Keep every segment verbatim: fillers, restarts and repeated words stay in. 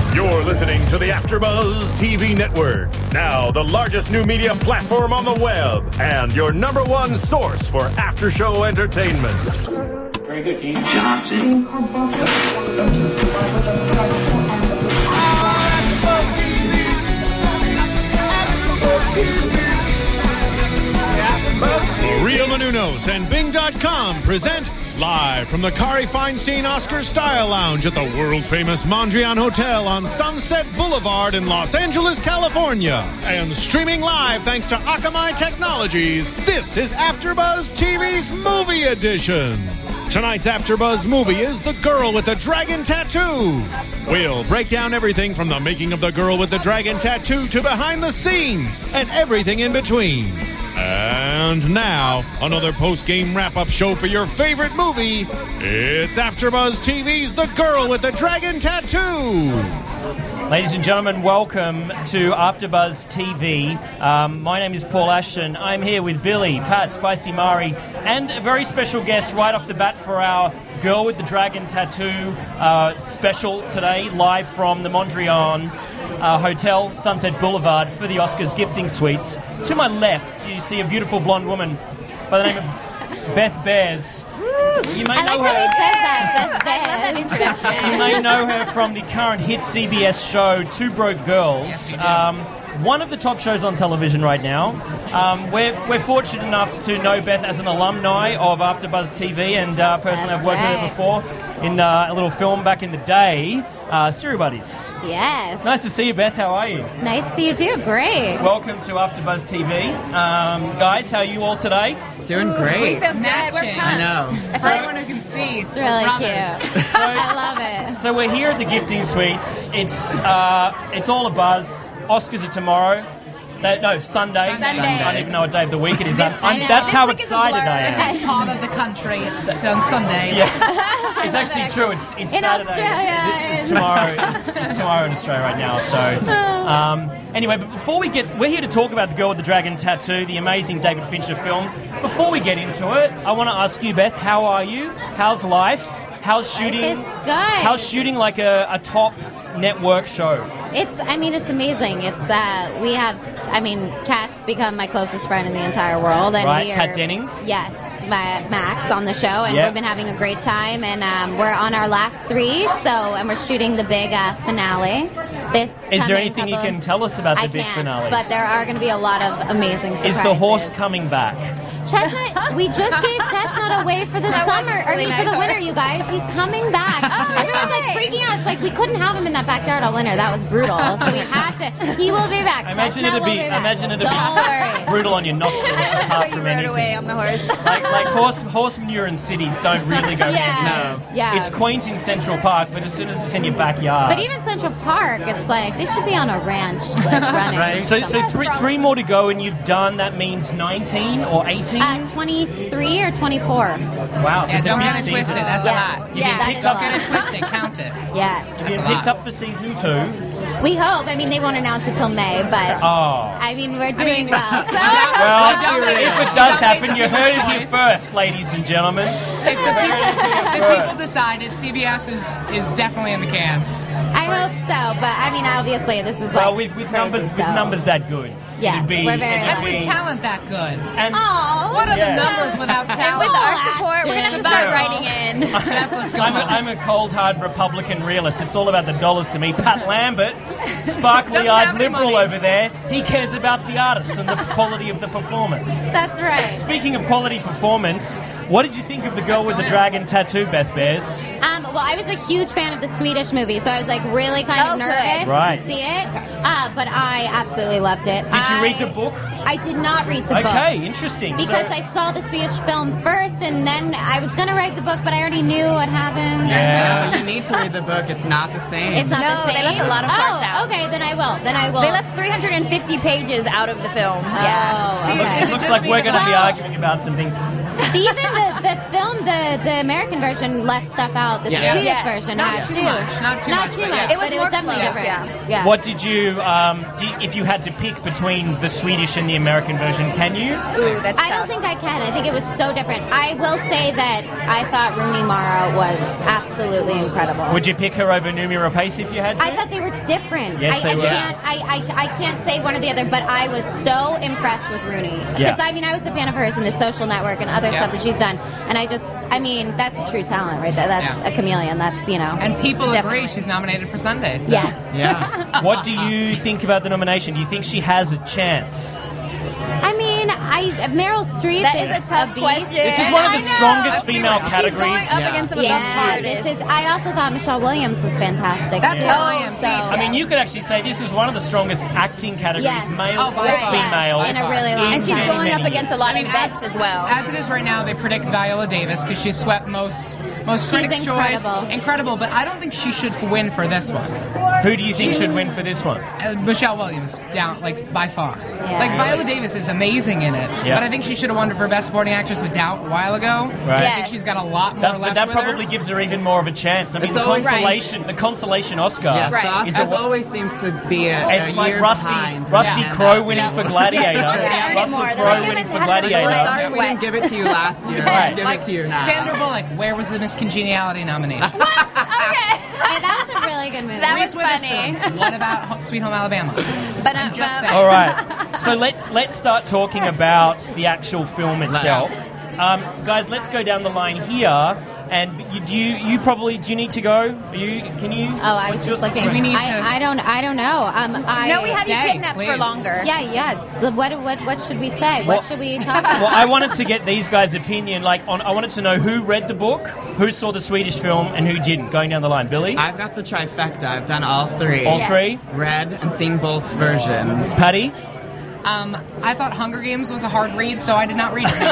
You're listening to the AfterBuzz T V network. Now, the largest new media platform on the web and your number one source for after-show entertainment. Very good, Keith. Johnson. Maria Menounos and Bing dot com present live from the Kari Feinstein Oscar Style Lounge at the world-famous Mondrian Hotel on Sunset Boulevard in Los Angeles, California. And streaming live thanks to Akamai Technologies, this is AfterBuzz T V's Movie Edition. Tonight's AfterBuzz movie is The Girl with the Dragon Tattoo. We'll break down everything from the making of The Girl with the Dragon Tattoo to behind the scenes and everything in between. And now, another post-game wrap-up show for your favorite movie. It's AfterBuzz T V's The Girl with the Dragon Tattoo. Ladies and gentlemen, welcome to AfterBuzz T V. Um, my name is Paul Ashton. I'm here with Billy, Pat, Spicy Mari, and a very special guest right off the bat for our Girl with the Dragon Tattoo uh, special today, live from the Mondrian uh, Hotel, Sunset Boulevard, for the Oscars gifting suites. To my left, you see a beautiful blonde woman by the name of Beth Bears. You may I know like her. how he says that, Beth Bears. You may know her from the current hit C B S show Two Broke Girls. Yes, we do. um, one of the top shows on television right now. Um, we're, we're fortunate enough to know Beth as an alumni of AfterBuzz T V, and uh, personally I've worked That's with her before in uh, a little film back in the day, uh, Stereo Buddies. Yes. Nice to see you, Beth. How are you? Nice to see you too. Great. Welcome to AfterBuzz T V. Um, guys, how are you all today? Doing great. We feel good. Matching. We're pumped. I know. For anyone who can see, It's really brothers. cute. I love it. So we're here at the gifting suites. It's uh, it's all a buzz. Oscars are tomorrow. They, no, Sunday. Sunday. I don't even know what day of the week it is. I'm, This I'm- Sunday. that's This how week is a excited blur. I am. This part of the country, it's on Sunday. Yeah, it's actually true. It's it's In Saturday. Australia, It's, it's in- tomorrow. It's, it's tomorrow in Australia right now. So, um, anyway, but before we get, we're here to talk about The Girl with the Dragon Tattoo, the amazing David Fincher film. Before we get into it, I want to ask you, Beth, how are you? How's life? How's shooting? Life is good. How's shooting like a, a top network show? It's, I mean, it's amazing. It's, uh, we have, I mean, Kat's become my closest friend in the entire world. And Right, we are, Kat Dennings? Yes, my, Max on the show. And Yep. we've been having a great time. And um, we're on our last three, so, and we're shooting the big uh, finale. This Is there coming anything you couple- can tell us about the I big can't, finale? but there are going to be a lot of amazing surprises. Is the horse coming back? Chestnut, we just gave Chestnut away for the That was summer, or I really mean, for the nice. winter, you guys. He's coming back. Everyone's like freaking out. It's like we couldn't have him in that backyard all winter. That was brutal. So we had to. He will be back. I imagine Chestnut it'd be, will be back. imagine it'd Don't be worry. brutal on your nostrils apart you from rode anything. away on the horse. Like, like horse, horse manure in cities don't really go Yeah. hand in hand. Yeah. It's quaint in Central Park, but as soon as it's in your backyard. But even Central Park, it's like they should be on a ranch, like running. Right. so, so three, three more to go, and you've done. That means nineteen or eighteen. Uh, twenty-three or twenty-four. Wow! So Yeah, it's a don't big get it season. twisted. That's Yes. a lot. You've Yeah, been that picked is a up. Get lot. it twisted. Count it. Yes. You've been That's a picked lot. up for season two. We hope. I mean, they won't announce it till May, but Oh. I mean, we're doing mean, well. So. Well, don't wait. if it does Don't wait happen, the you heard it here choice. first, ladies and gentlemen. If the people, if people decided, C B S is, is definitely in the can. I hope so, but I mean, obviously, this is Well, like with, with crazy, numbers, with so. numbers that good. Yes, it'd be, we're very it'd And be- with talent that good. And Oh, What are Yeah. the numbers without And talent? with our support, we're going to have to start Yeah. writing in. Beth, let's go I'm a, home. I'm a cold, hard Republican realist. It's all about the dollars to me. Pat Lambert, Doesn't sparkly-eyed have any liberal money. over there, he cares about the artists and the quality of the performance. that's right. Speaking of quality performance, what did you think of The Girl Let's with go the in. Dragon Tattoo, Beth Bears? Um, well, I was a huge fan of the Swedish movie, so I was like really kind Oh, of good. nervous Right. to see it. Uh, but I absolutely loved it. Did you I- read the book? I did not read the book. Okay, interesting. Because so, I saw the Swedish film first, and then I was going to write the book, but I already knew what happened. Yeah. No, you need to read the book. It's not the same. It's not No, the same. they left a lot of parts oh, out. okay, then I will. Then I will. They left three hundred fifty pages out of the film. Oh, Yeah. See, okay. is it looks just like me we're that- going to be Well- arguing about some things. Even the, the film the, the American version left stuff out that Yeah. the Swedish Yeah. version Not had too too. much, not too not much, too but much. yeah. It was but it more was definitely close, different. yeah. yeah. What did you, um, do, if you had to pick between the Swedish and the American version, can you? Ooh, that's I don't tough. think I can. I think it was so different. I will say that I thought Rooney Mara was absolutely incredible. Would you pick her over Numi Rapace if you had to? I thought they were different. Yes, I, they I were. Can't, I, I, I can't say one or the other, but I was so impressed with Rooney. Because, Yeah. I mean, I was a fan of hers in The Social Network and other Yeah. stuff that she's done. And I just, I mean, that's a true talent right there. That's Yeah. a chameleon. That's, you know. And people Definitely. agree she's nominated for Sunday. So. Yes. Yeah. What do you think about the nomination? Do you think she has a chance? I mean, I Meryl Streep That is, is a tough beast. question. This is one of the I know. strongest Let's be female real. She's categories. She's going up Yeah. against some of the Yeah, hardest. this is. I also thought Michelle Williams was fantastic. That's too. what I am So, saying. I mean, you could actually say this is one of the strongest acting categories, Yes. male Oh, by or far. female. in a really long And she's time. going up many against a years. lot I mean, of vets as well. As it is right now, they predict Viola Davis because she swept most most She's critics' choice. incredible. Incredible, but I don't think she should win for this one. Who do you think She- should win for this one? Uh, Michelle Williams, down like by far. Yeah. Like Viola Davis is amazing in it, Yeah. but I think she should have won for Best Supporting Actress with Doubt a while ago. Right. I Yes. think she's got a lot more That's, left but that with probably her. gives her even more of a chance. I mean, It's the always- consolation, the consolation Oscar. Yes, Right. the Is Oscars a- always seems to be a, It's a like year Rusty, behind. Rusty Yeah. Crowe winning Yeah. for Gladiator. Yeah. Russell More. They're Crowe like, winning "You for haven't had Gladiator. We're Gladiator. sorry we didn't give it to you last year. Right. Let's give Like it to you now. Sandra Bullock, where was the Miss Congeniality nomination? Okay. Hey, that was a really good movie. That Reese was funny. Witherspoon, what about Ho- Sweet Home Alabama? But I'm uh, just but- saying. All right. So let's let's start talking about the actual film itself. Um, guys, let's go down the line here. And you, do you you probably do you need to go? Are you can you? Oh, I was just looking. Do we need I, to- I don't. I don't know. Um, I. No, we have you Stay, kidnapped for please. longer. Yeah, yeah. The- What, what, what should we say? Well- What should we talk about? Well, I wanted to get these guys' opinion. Like, on, I wanted to know who read the book, who saw the Swedish film, and who didn't. Going down the line, Billy, I've got the trifecta. I've done all three. all three, Read and seen both versions. Patty. Um, I thought Hunger Games was a hard read, so I did not read it.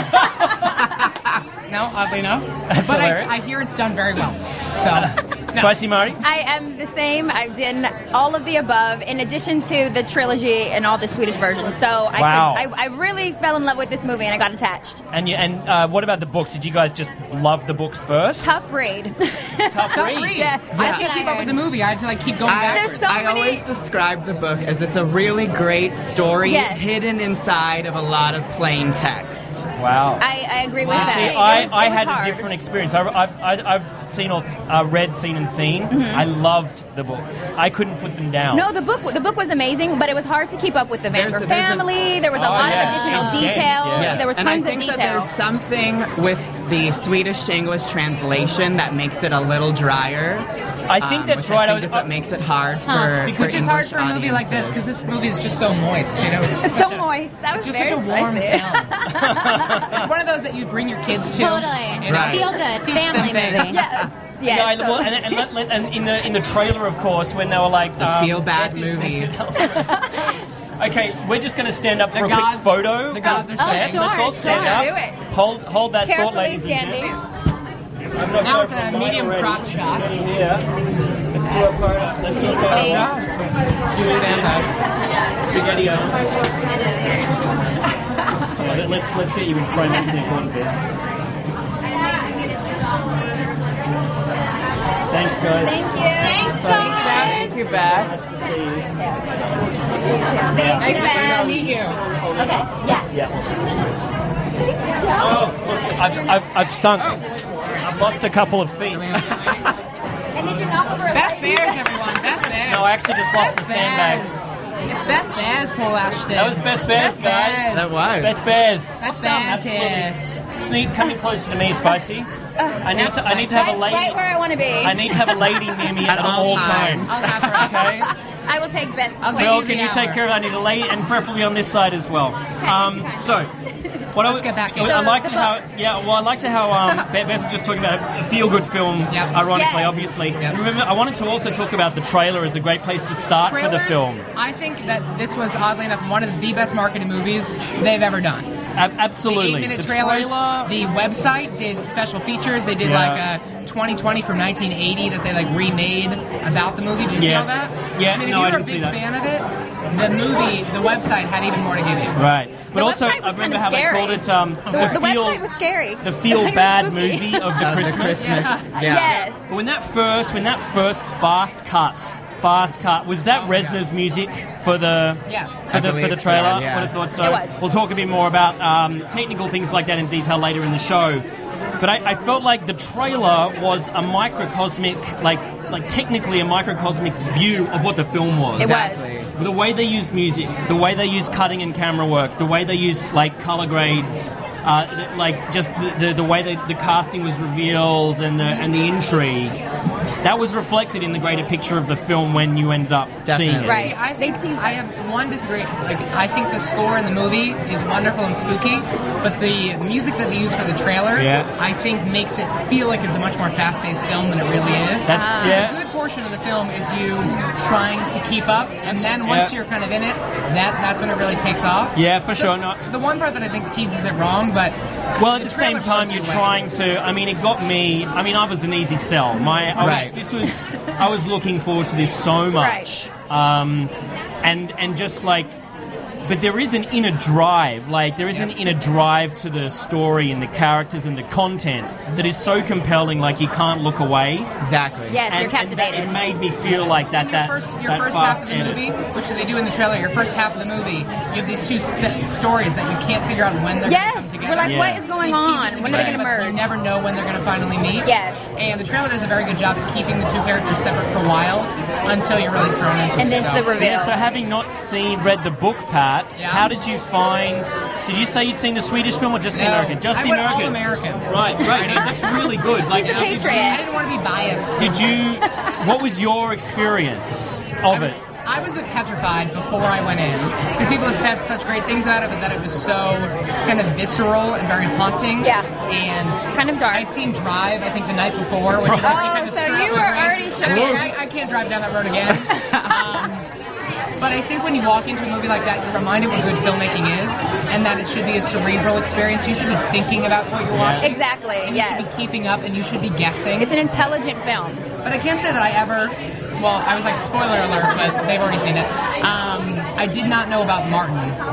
No, oddly no. That's but hilarious. I, I hear it's done very well. So, no. Spicy Mari. I am the same. I've done all of the above, in addition to the trilogy and all the Swedish versions. So I, Wow. could, I, I really fell in love with this movie, and I got attached. And you, and uh, what about the books? Did you guys just love the books first? Tough read. Tough Tough read. read. Yeah. I can't keep up with the movie. I had to like keep going I, backwards. There's so I many- always describe the book as it's a really great story Yes. hidden inside of a lot of plain text. Wow. I, I agree with Wow. that. See, It I, was- I it was had hard. a different experience. I, I've, I, I've seen all, uh, read, seen, and seen. Mm-hmm. I loved the books. I couldn't put them down. No, the book the book was amazing, but it was hard to keep up with the There's Vanderbilt a- there's a- family. There was a Oh, lot yeah. of additional It's dense, detail. yeah. Yes, There was and tons I think of that detail. there's something with the Swedish to English translation that makes it a little drier. I think um, that's which right. I I think was, is what makes it hard for, Huh. for Which is hard English for a movie like this because audiences. this movie is just so moist. You know, it's just so such a, moist. That it's was just very such a warm spicy. film. It's one of those that you bring your kids to. Totally. You know? Right. Feel good. Teach them Family things. movie. Yeah. Yeah. Yeah, I- so- well, and, and, let- let- and in the in the trailer, of course, when they were like The um, feel-bad Beth is movie. naked elsewhere. Okay, we're just going to stand up The for a gods- quick photo. the gods are Oh, saying. sure, Let's all stand sure. up. Do it. Hold hold that thought, Carefully ladies and standing. gents. I'm not Now sure it's if a I'm right medium already. crop shot. Yeah. Let's do a photo. Let's do a photo. Please. Susan, spaghetti arms. Let's let's get you in front. That's the important bit. Thanks, guys. Thank you. Thanks, So- guys. Thank you, Beth. Nice to see you. Nice to meet you. Okay. Yeah. Yeah. Oh, look, I've, I've, I've sunk. I've lost a couple of feet. And if you're not over a Beth Bears, everyone. Beth Bears. No, I actually just lost the Beth sandbags. Bears. It's Beth Bears, Paul Ashton. That was Beth Bears, Beth guys. Bears. That was. Beth Bears. Beth Bears here. Absolutely. Sneak coming closer to me, Spicy. I need to. I need to have a Right, lady. right where I want to be. I need to have a lady near me at, At all all times. times. I'll have her. Okay. I will take Beth's I'll place. give Well, you can the you take hour. care of? I need a lady, and preferably on this side as well. Um, so, what I Let's would- get back in. I So, liked the how. Yeah, well, I liked how um, Beth Beth was just talking about a feel-good film. Yep. Ironically, Yes. obviously. Yep. Remember, I wanted to also talk about the trailer as a great place to start for the Trailers, film. I think that this was oddly enough one of the best marketed movies they've ever done. Ab- absolutely. The eight-minute The trailers. trailer- The website did special features. They did Yeah. like a twenty twenty from nineteen eighty that they like remade about the movie. Did you see Yeah. all that? Yeah, I mean, if no, you I were didn't a see big that. fan of it, the movie, the website had even more to give you. Right. But The also, website I was remember kinda how scary. they called it um, The, the, the feel, website was scary. the It feel was bad spooky. movie of the Uh, the Christmas. Christmas. Yeah. Yeah. Yes. But when that first, when that first fast cut, fast cut, was that Oh my Reznor's music for the Yes. for I the for believe the so, trailer? yeah. I would have thought so. It was. We'll talk a bit more about um, technical things like that in detail later in the show. But I, I felt like the trailer was a microcosmic, like like technically a microcosmic view of what the film was. It Exactly. The way they used music, the way they used cutting and camera work, the way they used like color grades, uh, th- like just the, the, the way that the casting was revealed and the and the intrigue, that was reflected in the greater picture of the film when you ended up seeing it. Definitely. Right. See, I think They teased I us. have one disagree. Like, I think the score in the movie is wonderful and spooky, but the music that they use for the trailer, Yeah. I think makes it feel like it's a much more fast-paced film than it really is. That's Ah. yeah. A good portion of the film is you trying to keep up, and then once Yeah. you're kind of in it, that that's when it really takes off. Yeah, for sure. That's No- the one part that I think teases it wrong, but Well, at the, same trailer time, blows you're you away. trying to. I mean, it got me. I mean, I was an easy sell. My, I was, Right. this was. I was looking forward to this so much, um, and and just like. But there is an inner drive, like there is an inner drive to the story and the characters and the content that is so compelling, like you can't look away. Exactly. Yes, And, you're and that, captivated. it made me feel like that. in your that first, your that first half fast of the edit. movie, which they do in the trailer, your first half of the movie, you have these two set stories that you can't figure out when they're Yes, going to come together. we're like, Yeah. what is going They tease it on? in the When are they beginning, going to but merge? You never know when they're going to finally meet. Yes. And the trailer does a very good job at keeping the two characters separate for a while until you're really thrown into And it. then so. the reveal. Yeah, so having not seen, read the book, Pat, Yeah. how did you find? Did you say you'd seen the Swedish film or just the No, American? Just I the went American. all American. Right, right. That's really good. Like, He's a so did patriot. I didn't want to be biased. you, did you? What was your experience I of was, it? I was a bit petrified before I went in because people had said such great things about it, but that it was so kind of visceral and very haunting. Yeah. And Kind of dark. I'd seen Drive, I think, the night before, which Oh, had already kind of so stirred you up were my brain. already shook I, mean, in. I, I can't drive down that road again. um, But I think when you walk into a movie like that, you're reminded what good filmmaking is, and that it should be a cerebral experience. You should be thinking about what you're watching. Exactly, And you yes. should be keeping up, and you should be guessing. It's an intelligent film. But I can't say that I ever. Well, I was like, spoiler alert, but they've already seen it. Um, I did not know about Martin.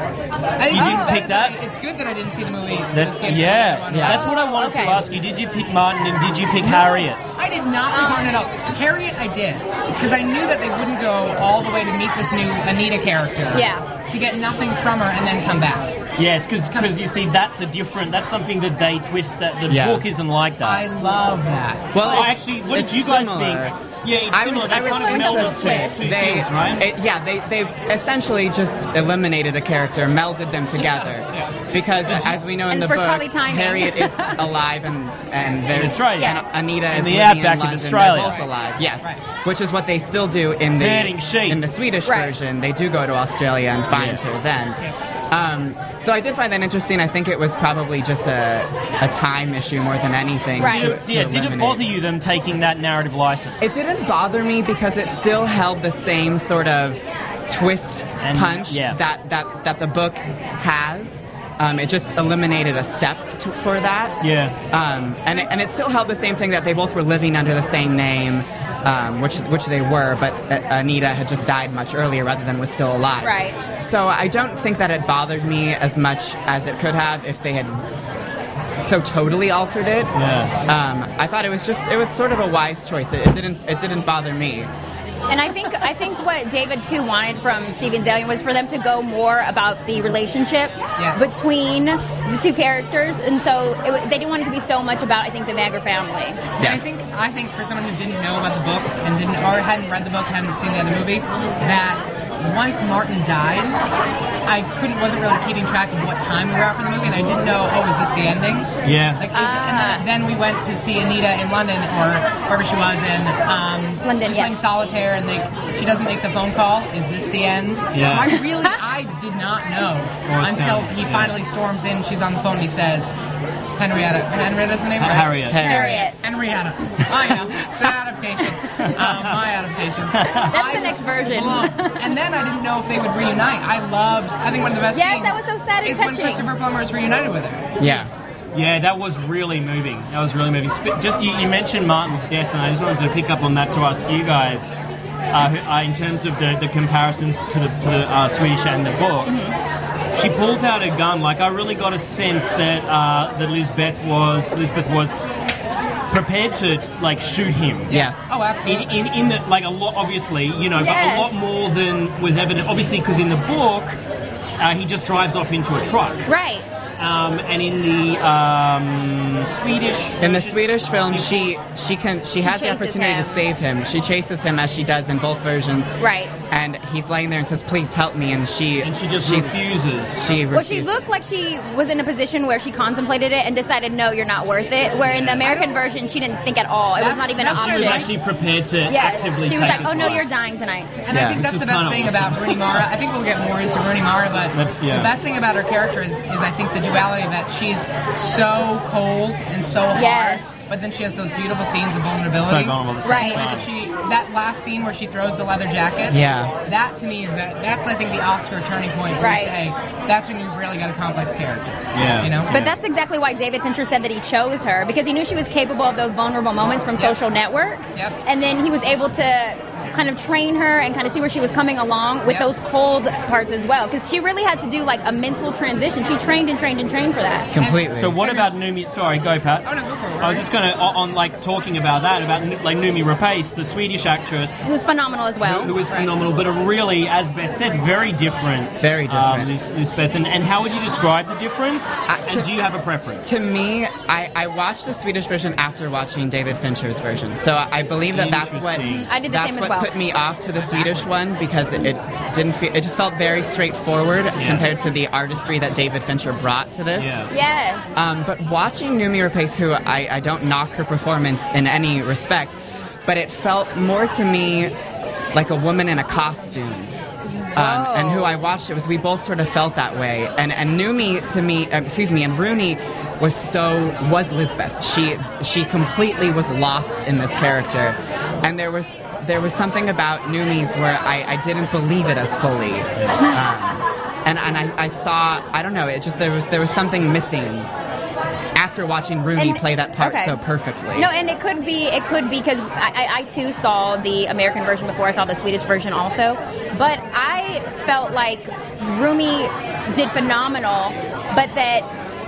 I think You it's didn't better pick that? I- it's good that I didn't see the movie. That's the same yeah. one. Yeah. That's what I wanted okay. to ask you. Did you pick Martin and did you pick Harriet? I did not pick Martin at all. Harriet, I did because I knew that they wouldn't go all the way to meet this new Anita character. Yeah. To get nothing from her and then come back. Yes, because you see, that's a different. That's something that they twist. That the Yeah. book isn't like that. I love that. Well, Oh, it's- actually, what did it's you guys similar. think? Yeah, it's I similar. was, They I was kind of melded interested. two, two they, things, right? it- yeah, they, they essentially just eliminated a character, melded them together. Because as we know in And the for book, probably timing. Harriet is alive and, and there's Australia. and Yes. Anita In is the living outback in of London. Australia. They're both alive. Yes. Right. Which is what they still do in the Herding sheep. in the Swedish Right. version. They do go to Australia and find Yeah. her then. Um, so I did find that interesting. I think it was probably just a, a time issue more than anything. Right. To, Did- to yeah, did it eliminate. bother you them taking that narrative license? It didn't bother me because it still held the same sort of twist And- punch yeah. that, that, that the book has. Um, it just eliminated a step to, for that. Yeah. Um, and, it, and it still held the same thing that they both were living under the same name, um, which which they were, but uh, Anita had just died much earlier rather than was still alive. Right. So I don't think that it bothered me as much as it could have if they had s- so totally altered it. Yeah. Um, I thought it was just it was sort of a wise choice. It, it didn't it didn't bother me. And I think I think what David too wanted from Steven Zalian was for them to go more about the relationship Yeah. between the two characters, and so it, wa- they didn't want it to be so much about I think the Magger family. And I think I think for someone who didn't know about the book and didn't or hadn't read the book, hadn't seen the other movie, that once Martin died, I couldn't wasn't really keeping track of what time we were at for the movie, and I didn't know, oh, is this the ending? Yeah. Like, is, and then, then we went to see Anita in London or wherever she was, and um, London, she's yes. playing solitaire, and they she doesn't make the phone call. Is this the end? Yeah. So I really, I did not know Morris until Town. he Yeah. finally storms in. She's on the phone and he says, Henrietta. Henrietta's the name, right? Harriet. Harriet. Henrietta. I know. It's an adaptation. Um, my adaptation. That's I the next was version. blown. And then I didn't know if they would reunite. I loved, I think one of the best Yes, scenes that was so sad and is when touching. Christopher Plummer is reunited with her. Yeah. Yeah, that was really moving. That was really moving. Sp- Just you, you mentioned Martin's death, and I just wanted to pick up on that to ask you guys, uh, who- uh, in terms of the, the comparisons to the to the uh, Swedish and the book. Mm-hmm. She pulls out a gun. Like I really got a sense that uh, that Lisbeth was Lisbeth was prepared to like shoot him. Yes. Oh, absolutely. In, in, in the, like a lot, obviously, you know, but Yes. a lot more than was evident. Obviously, because in the book, uh, he just drives off into a truck. Right. Um, and in the um, Swedish, In the Swedish film, she she can she has the chases opportunity him. to save him. She chases him as she does in both versions. Right. And he's laying there and says, "Please help me." And she and she just refuses. She Well, she refuses. looked like she was in a position where she contemplated it and decided, no, you're not worth it. Where in the American version, she didn't think at all. It was That's- not even an that's She option. was actually prepared to Yes. actively She was take like, his oh no, life. you're dying tonight. And Yeah. I think that's Which the is best kinda thing awesome. about Rooney Mara. I think we'll get more into Rooney Mara, but That's- yeah. the best thing about her character is, is I think the duality that she's so cold and so hard, Yes. but then she has those beautiful scenes of vulnerability. So vulnerable at the same Right. The way time. that she, that last scene where she throws the leather jacket. Yeah. That to me is that that's I think the Oscar turning point where Right. you say that's when you've really got a complex character. Yeah. You know. Yeah. But that's exactly why David Fincher said that he chose her, because he knew she was capable of those vulnerable moments from Yep. Social Network. Yep. And then he was able to kind of train her and kind of see where she was coming along with Yep. those cold parts as well, because she really had to do like a mental transition. She trained and trained and trained for that. completely. So what about Numi? Sorry, go Pat. Oh no, go for it. I was just going to on, on like talking about that about like Numi Rapace, the Swedish actress. Who's phenomenal as well. Who, who is Right. phenomenal, but a really, as Beth said, very different. Very different. Um, Lis- Lisbeth, and, and how would you describe the difference? Uh, to- and do you have a preference? To me, I, I watched the Swedish version after watching David Fincher's version. So I believe that that's what Interesting. I did the that's same as what well. put me off to the Swedish one, because it, it didn't feel it just felt very straightforward compared to the artistry that David Fincher brought to this. Yeah. Yes. Um, but watching Numi Rapace, who I, I don't knock her performance in any respect, but it felt more to me like a woman in a costume. Um, and who I watched it with, we both sort of felt that way. And and Numi to me, um, excuse me, and Rooney was so was Lisbeth. She she completely was lost in this character, and there was there was something about Numi's where I, I didn't believe it as fully. Um, and and I, I saw I don't know, it just there was there was something missing after watching Rooney And- play that part okay. so perfectly. No, and it could be, it could be because I, I, I too saw the American version before I saw the Swedish version also. But I felt like Rumi did phenomenal, but that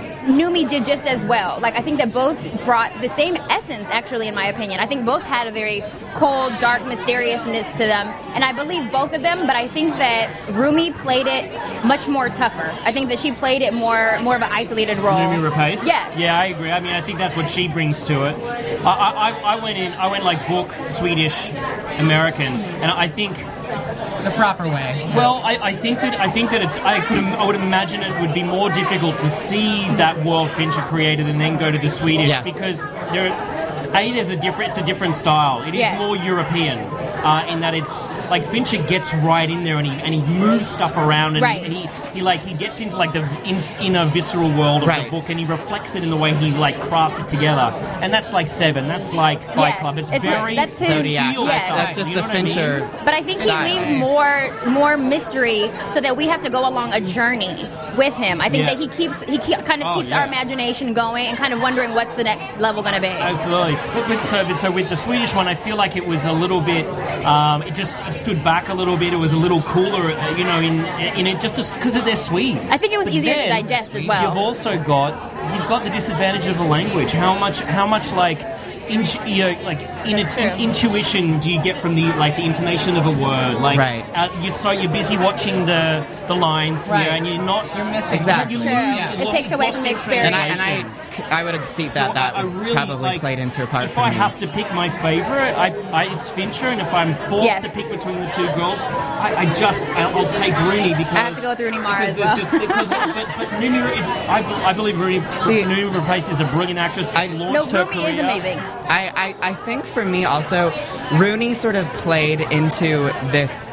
Numi did just as well. Like, I think that both brought the same essence, actually, in my opinion. I think both had a very cold, dark, mysteriousness to them, and I believe both of them, but I think that Rumi played it much more tougher. I think that she played it more more of an isolated role. Numi Rapace? Yes. Yeah, I agree. I mean, I think that's what she brings to it. I, I, I went in, I went like book, Swedish, American, and I think the proper way. Well, I, I think that I think that it's. I could. I would imagine it would be more difficult to see that world Fincher created and then go to the Swedish Yes. because there. A, there's a different. It's a different style. It is Yes. more European uh, in that it's like Fincher gets right in there and he and he moves stuff around and Right. he, he like he gets into like the in, inner visceral world of Right. the book and he reflects it in the way he like crafts it together. And that's like Seven. That's like Fight Yes. Club. It's, It's very like- that's his- Zodiac. feel Yes. stuff, That's just you the know what I mean? Fincher. But I think he style. leaves more more mystery so that we have to go along a journey with him. I think Yeah. that he keeps he keep, kind of Oh, keeps yeah. our imagination going and kind of wondering what's the next level going to be. Absolutely. But, but so, but so with the Swedish one, I feel like it was a little bit. Um, it just it stood back a little bit. It was a little cooler, uh, you know, in in it just because of their Swedes. I think it was But easier to then digest as well. You've also got you've got the disadvantage of the language. How much how much like. Intu- you know, like in, That's true. in, intuition do you get from the like the intonation of a word? Like Right. uh, you're so you're busy watching the the lines, Right. yeah, and you're not You're missing. Exactly. You lose Yeah. a It lot- takes it's away lost from the in experience. And I, and translation. I, I would see So that that I- I really, probably like, played into a part If for I me. have to pick my favorite, I, I it's Fincher, and if I'm forced Yes. to pick between the two girls, I, I just I'll, I'll take Rooney because I have to go with Rooney Mara because as there's well. Just, because, but but Rooney, I, I believe Rooney See- Rooney Rapace is a brilliant actress. It's I- launched No, her Rumi career. is amazing. I, I, I think for me also, Rooney sort of played into this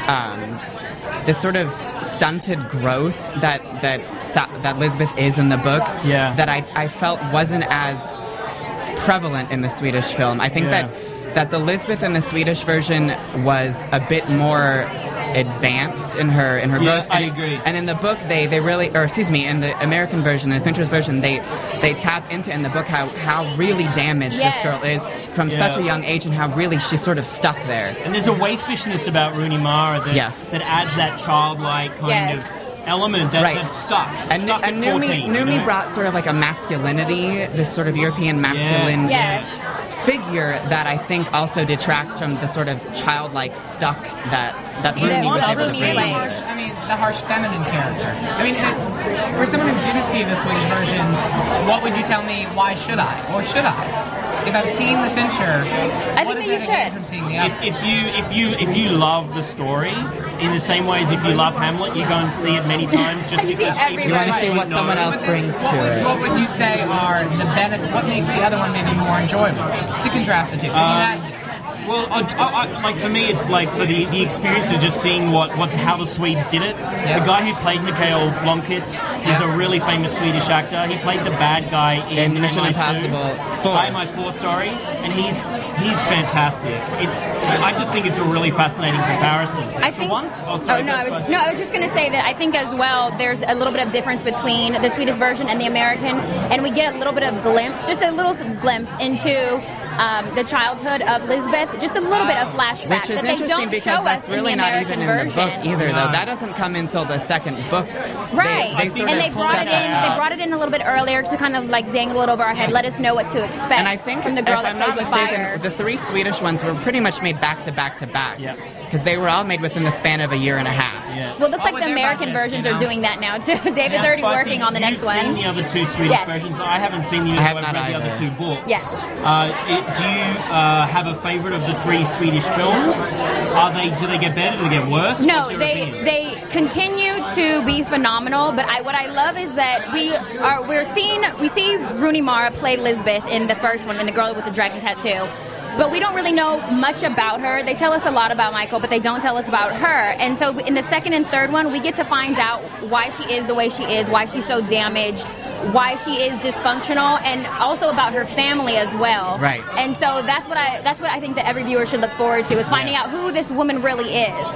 um, this sort of stunted growth that that that Lisbeth is in the book. Yeah. That I I felt wasn't as prevalent in the Swedish film. I think Yeah. that that the Lisbeth in the Swedish version was a bit more advanced in her in her Yeah, growth. I and, agree. And in the book, they, they really, or excuse me, in the American version, the Fincher's version, they they tap into in the book how how really damaged Yes. this girl is from Yeah. such a young age, and how really she's sort of stuck there. And there's a waifishness about Rooney Mara that, Yes. that adds that childlike kind Yes. of element that, Right. that's stuck. And, stuck and at Numi, fourteen, Numi you know? brought sort of like a masculinity, this sort of European masculine Yes. figure that I think also detracts from the sort of childlike stuck that that You know, Rooney was not able to Rooney, bring. like- harsh, I mean, the harsh feminine character. I mean, it, for someone who didn't see the Swedish version, what would you tell me? Why should I, or should I? If I've seen the Fincher, I what think is that it you again should. from seeing the If, other? if you if you if you love the story in the same way as if you love Hamlet, you go and see it many times just You see because it even everywhere. You want to if see you what know- someone else But then brings what to would, it. What would you say are the benefits? What makes the other one maybe more enjoyable? To contrast the two. If you had to. Well, I, I, I, like for me, it's like for the, the experience of just seeing what, what how the Swedes did it. Yeah. The guy who played Mikael Blomkvist is a really famous Swedish actor. He played the bad guy in, In Mission M I two. Impossible four. I M I four, sorry, and he's he's fantastic. It's I just think it's a really fascinating comparison. I The think. one, oh, sorry, oh no, I that's- was no, I was just going to say that I think as well. There's a little bit of difference between the Swedish version and the American, and we get a little bit of glimpse, just a little glimpse into um, the childhood of Lisbeth, just a little bit of flashback Which is that they interesting don't because show that's us really in the not American even in version. the book either, No. though. That doesn't come until the second book. Right, They, they sort and of they brought set it in. that They up. brought it in a little bit earlier to kind of like dangle it over our head, let us know what to expect. And I think, from the if girl that I'm plays not with mistaken, fire. the three Swedish ones were pretty much made back to back to back. Yeah. Because they were all made within the span of a year and a half. Yeah. Well, it looks All like with the their American budgets, versions you are know? doing that now too. David's Now, already Spicy, working on the next you've one. seen the other two Swedish Yes. versions. I haven't seen the I have I've not read the other either. two books. Yes. Uh, it, do you uh, have a favourite of the three Swedish films? Are they? Do they get better? Do they get worse? No, What's your they opinion? they continue to be phenomenal. But I, what I love is that we are we're seeing we see Rooney Mara play Lisbeth in the first one, in the girl with the dragon tattoo. But we don't really know much about her. They tell us a lot about Michael, but they don't tell us about her. And so in the second and third one, we get to find out why she is the way she is, why she's so damaged, why she is dysfunctional, and also about her family as well. Right. And so that's what I that's what I think that every viewer should look forward to, is finding out who this woman really is.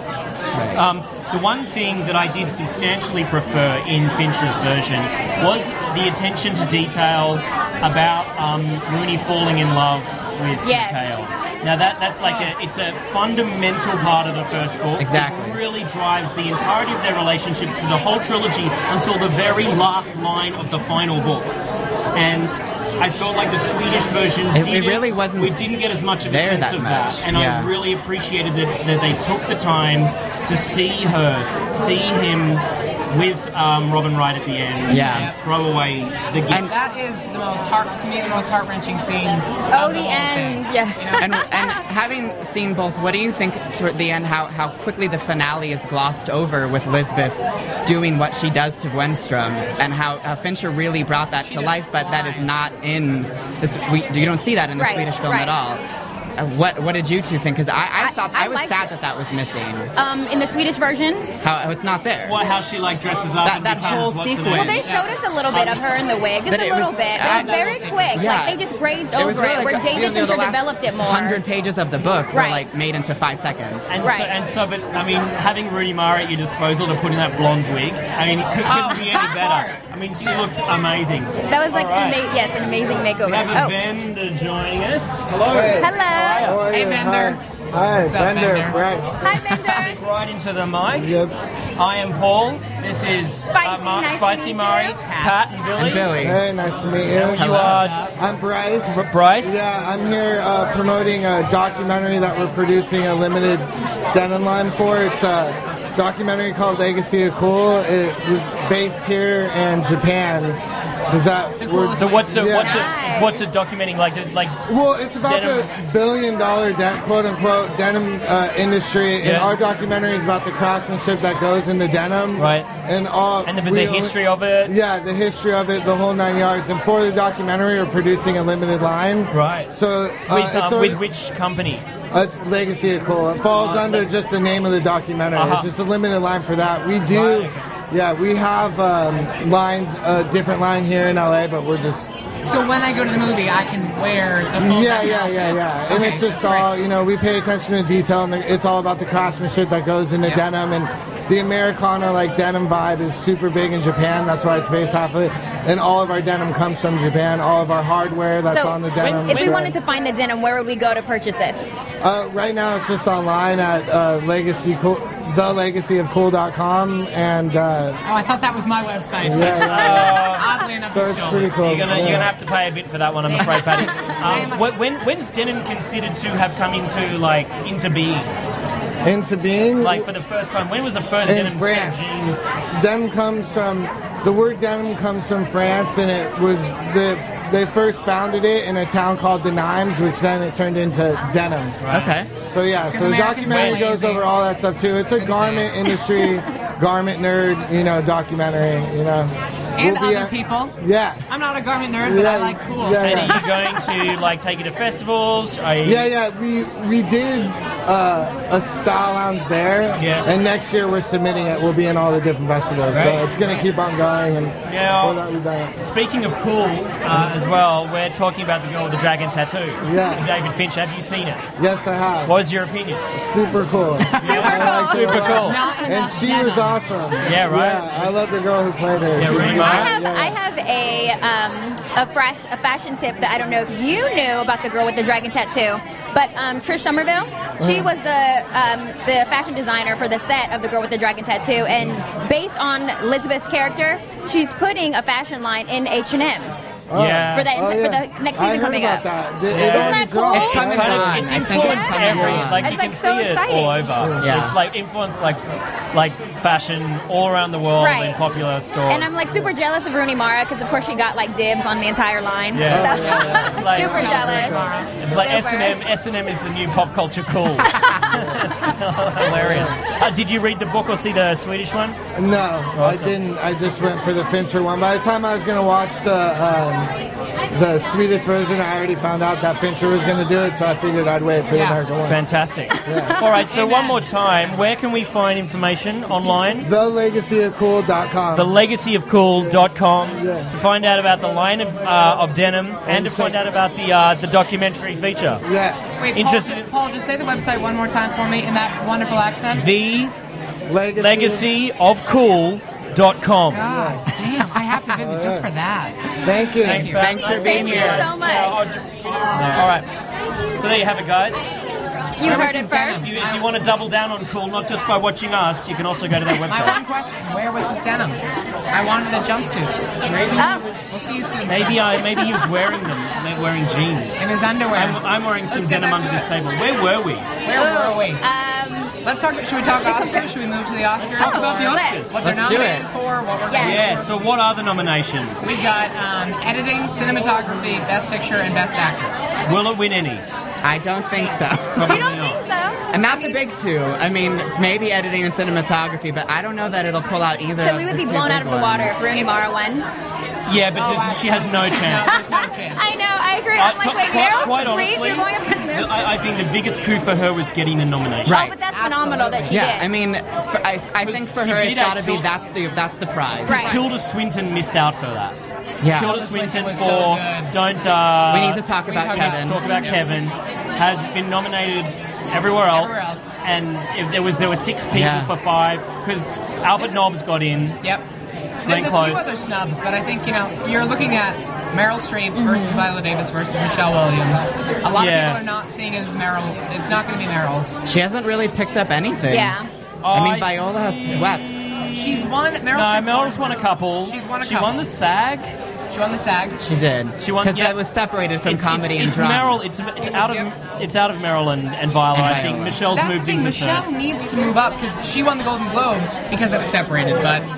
Um, the one thing that I did substantially prefer in Fincher's version was the attention to detail about um, Rooney falling in love with Yes. Mikhail. Now that that's like a it's a fundamental part of the first book. Exactly. It really drives the entirety of their relationship through the whole trilogy until the very last line of the final book. And I felt like the Swedish version It- it didn't, really wasn't we didn't get as much of a there sense that of much, that. And yeah. I really appreciated that, that they took the time to see her, see him with um, Robin Wright at the end, Yeah. and throw away the gift. And- That is the most heart to me the most heart wrenching scene. Oh, of the whole end, thing. yeah. You know? and and having seen both, what do you think toward the end? How how quickly the finale is glossed over with Lisbeth doing what she does to Wenström, and how, how Fincher really brought that She to does life, but that is fine. not in this. We, you don't see that in the Right, Swedish film right. at all. Uh, what what did you two think? Because I, I I- thought I I, was liked sad it. that that was missing. Um, in the Swedish version, How, how it's not there. What, how she like dresses up That- and that becomes whole what's her sequence. name? well, they showed us a little bit of her in the wig, just But a it little was- bit. It I- was very quick. Yeah. Like they just grazed It over was it, really where like, David you know, Fincher the last developed it more. hundred pages of the book were Right. like made into five seconds. And Right. so, and so, but I mean, having Rooney Mara at your disposal to put in that blonde wig, I mean, it could, couldn't Oh, be any that's better. hard. I mean, she looks amazing. That was like All right. an ama- yes, an amazing makeover. We have a Oh, vendor joining us. Hello. hello. How are Hey, you? Bender. Hi, Hi What's up, Bender. Bender? Right. Hi, Bender. Right into the mic. Yep. I am Paul. This is Spicy, Mark, nice to Spicy meet Mari, you. Pat, and Billy. And Billy. Hey, nice to meet you. You Hello. are I'm Bryce. Bryce. Yeah, I'm here uh, promoting a documentary that we're producing a limited denim line for. It's a documentary called Legacy of Cool. It was based here in Japan, Does that? The we're- coolest So what's it, Yeah. what's it, what's it documenting? Like like Well, it's about Denim. the billion-dollar, de- quote-unquote, denim uh, industry, and Yeah. our documentary is about the craftsmanship that goes into denim, Right. And all and the, we the only- history of it. Yeah, the history of it, the whole nine yards. And for the documentary, we're producing a limited line. Right. So uh, With, it's um, already- with which company? Uh, it's Legacy of Cool. It falls Uh, under like- just the name of the documentary. Uh-huh. It's just a limited line for that. We do, Right, okay. yeah, we have um, lines, a different line here in L A, but we're just, So when I go to the movie, I can wear the full yeah, denim yeah, outfit. yeah, yeah. And Okay, it's just great. all, you know, we pay attention to detail, and it's all about the craftsmanship that goes into Yeah. denim. And the Americana, like, denim vibe is super big in Japan. That's why it's based off of it. And all of our denim comes from Japan. All of our hardware that's So, on the when- denim. if we yeah. wanted to find the denim, where would we go to purchase this? Uh, right now, it's just online at uh, Legacy Cool, the legacy of cool dot com, and uh, Oh, I thought that was my website. yeah, yeah. Oddly enough, So it's it's stolen. pretty cool. You're gonna yeah. you're gonna have to pay a bit for that one, I'm afraid, Paddy. Um, wh- when when's denim considered to have come into like into being? Into being Like for the first time, when was the first in denim set France. jeans? Denim comes from the word denim comes from France, and it was the they first founded it in a town called Denimes, which then it turned into denim. Okay. So yeah, Because so the Americans documentary are goes lazy. over all that stuff too. It's a Couldn't garment say it. industry, garment nerd, you know, documentary. You know, And We'll be other at- people. Yeah. I'm not a garment nerd, but Yeah, I like cool. yeah, And yeah. are you going to like take it to festivals? Are you, Yeah, yeah, we we did uh, a style lounge there, Yeah. and next year we're submitting it. We'll be in all the different festivals, Right. so it's going to keep on going. And Yeah. before that, we've done it. Speaking of cool, uh, as well, we're talking about the girl with the dragon tattoo. Yeah. David Finch, have you seen it? Yes, I have. What was your opinion? Super cool. Super I liked cool. it a Super lot. cool. Not And enough she denim. was awesome. Yeah, right. Yeah, I love the girl who played her. Yeah, She's Rooney good. Mara. I have Yeah, I yeah. have a um, a, fresh, a fashion tip that I don't know if you knew about the girl with the dragon tattoo, but um, Trish Somerville, she Uh-huh. was the um, the fashion designer for the set of the girl with the dragon tattoo, and based on Elizabeth's character, she's putting a fashion line in H and M. Yeah. For that Oh, for yeah. the next I season heard coming about up. that. It- it Yeah. already Isn't that cool? dropped. It's It's coming kind of, on. it's I think it's influenced coming every, on. like It's, you like, can so see it exciting. all over. Yeah. It's like influenced like like fashion all around the world Right. in popular stores. And I'm like super jealous of Rooney Mara because of course she got like dibs on the entire line. Yeah. So, Oh, yeah, yeah. It's like- super jealous. It's like S Super. and M. S and M is the new pop culture cool. It's hilarious. Uh, did you read the book or see the Swedish one? No, Awesome. I didn't. I just went for the Fincher one. By the time I was going to watch the um, the Swedish version, I already found out that Fincher was going to do it, so I figured I'd wait for the Yeah. American one. Fantastic. All right, so one more time, where can we find information online? the legacy of cool dot com. the legacy of cool dot com Yes. to find out about the line of, uh, of denim and to find out about the uh, the documentary feature. Yes. Wait, Interested Paul, in- Paul, just say the website one more time for me in that wonderful accent. The Legacy. legacy of cool dot com. God damn, I have to visit just for that. Thank you. Thanks, Pat. Thanks for Nice being to meet here. you Thank guys. you so much. Yeah, I'll do- All right. So there you have it, guys. You Where heard was it his denim? first. If you, if you want to double down on cool, not just by watching us, you can also go to that My one website. question: where was his denim? I wanted a jumpsuit. Oh, We'll see you soon. Maybe sir. I maybe he was wearing them, maybe wearing jeans. In his underwear. I'm, I'm wearing some Let's get denim back under to this it. table. Where were we? Where were we? um, Let's talk. Should we talk Oscars? Should we move to the Oscars? talk about the Or Oscars. What they're Let's do nominated it. for? What we're Yeah. going Yeah, so what are the nominations? We've got um, editing, cinematography, best picture, and best actress. Will it win any? I don't think so. Probably you don't not. think so? And not the big two. I mean, maybe editing and cinematography, but I don't know that it'll pull out either. So of we would the be two blown big out of the water ones. if Rooney Mara won. Yeah, but Oh, just, she has no absolutely. chance. No, there's no chance. I know, I agree. Uh, I'm like, to- wait, quite, Meryl quite Streep, honestly, you're going up against Meryl the- I, I think the biggest coup for her was getting the nomination. Right. Oh, but that's phenomenal that she Yeah, did. I mean, for, I, I think for she her, beat it's out got to be Til- that's the that's the prize. Right. Tilda Swinton missed out for that. Yeah. Tilda Tilda Swinton Swinton was for so good. Don't. Uh, We need to talk we about talk Kevin. about- talk about Yeah. Kevin. Has been nominated everywhere else, Everywhere else. and if there was there were six people Yeah. for five because Albert Nobbs got in. Yep. Glenn There's a Close. few other snubs, but I think, you know, you're looking at Meryl Streep versus Viola Davis versus Michelle Williams. A lot Yeah. of people are not seeing it as Meryl. It's not going to be Meryl's. She hasn't really picked up anything. yeah. I mean, I- Viola has swept. She's won. Meryl No, Streep Mel's won a couple. She's won a she couple. won the SAG. She won the SAG. She did. She won- because yeah. that was separated from It's, comedy it's, it's and drama. Meryl. It's it's It out was- of yep. it's out of Meryl and, and Viola. And I think Viola. Michelle's That's moved the thing. into Michelle third. needs to move up because she won the Golden Globe because it was separated, but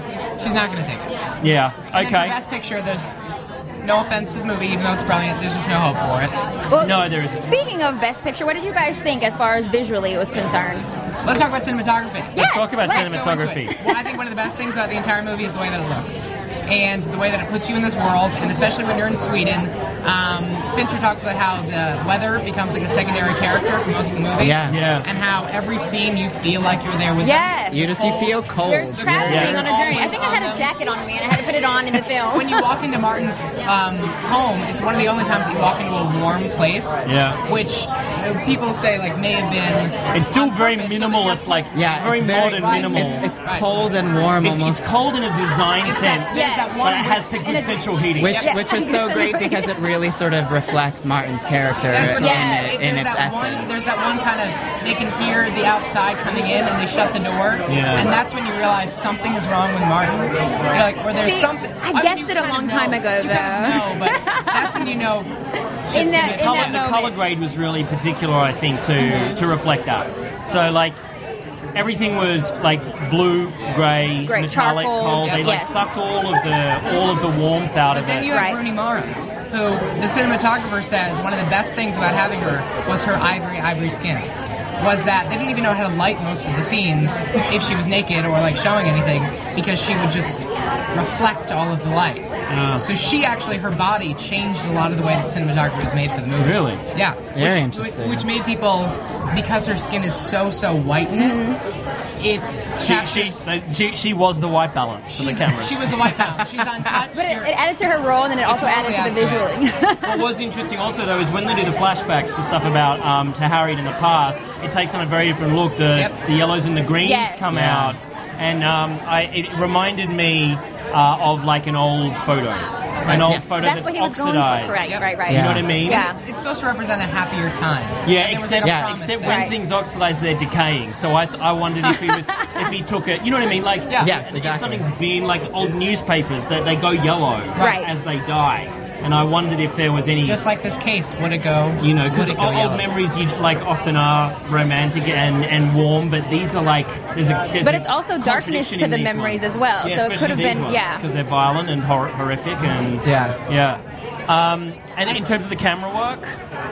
she's not going to take it. Yeah. And Okay. then for Best Picture, there's no offense to the movie, even though it's brilliant, there's just no hope for it. Well, No, there isn't. Speaking of Best Picture, what did you guys think as far as visually it was concerned? Let's talk about cinematography. Yes, Let's talk about let's Go into cinematography. it. Well, I think one of the best things about the entire movie is the way that it looks. And the way that it puts you in this world, and especially when you're in Sweden. Um, Fincher talks about how the weather becomes like a secondary character for most of the movie. Yeah. Yeah. And how every scene you feel like you're there with Yes. them. You just you feel cold. You're traveling Yeah. on a journey. I Always think I had on a them. jacket on me and I had to put it on in the film. When you walk into Martin's um, home, it's one of the only times that you walk into a warm place. Yeah. Which uh, people say like may have been. It's still on very purpose, so that minimalist, you're- like Yeah, it's very it's very- modern, right, minimal. It's, it's Right. cold and warm It's, almost. it's cold in a design It's sense, that- yes, that but one it has with- a good central heating. Which, Yeah. which is so great because it really sort of reflects Martin's character That's in, what- Yeah. it, If in there's its that one, essence. there's that one kind of they can hear the outside coming in and they shut the door, Yeah. and that's when you realize something is wrong with Martin. You're like, or there's See, something. I mean, guessed you it a kind long of time know. ago, You kind of though. know, but that's when you know. In shit's that- gonna be in color, that the moment. color grade was really particular, I think, to to reflect that. So like everything was like blue, grey, Great metallic, charcoals, cold. They like yes. sucked all of the all of the warmth out But of then it. you have Right. Rooney Mara, who the cinematographer says one of the best things about having her was her ivory, ivory skin. Was that they didn't even know how to light most of the scenes if she was naked or like showing anything because she would just reflect all of the light. Yeah. So she actually, her body changed a lot of the way that cinematography was made for the movie. Really? Yeah. Very which, interesting. Which made people, because her skin is so, so white in it, it She, captures... she, she, she was the white balance for the she's- cameras. She was the white balance. She's untouched. But it, You're- it added to her role, and then it also totally added to the adds to visualing. What was interesting also though is when they do the flashbacks to stuff about um, to Harriet in the past, it takes on a very different look. The Yep. the yellows and the greens Yes. come Yeah. out, and um, I, it reminded me uh, of like an old photo, an old Yes. photo That's that's, what he was going oxidized. for. Right, Yep. right, right. You know Yeah. what I mean? Yeah. It's supposed to represent a happier time. Yeah, And there was, except like, a Yeah. promise except there. when Right. things oxidize, they're decaying. So I, th- I wondered if he was if he took it. You know what I mean? Like Yeah. Yes, if exactly. something's been like old newspapers that they go yellow Right. as they die, and I wondered if there was any. Just like this case, would it go? You know, because would old, it go old yellow? memories you like often are romantic and, and warm, but these are like there's a there's But a it's also darkness contradiction to in the these memories ones. as well, Yeah, so it could have been- yeah. because they're violent and hor- horrific and Yeah. yeah. Um, and in terms of the camera work,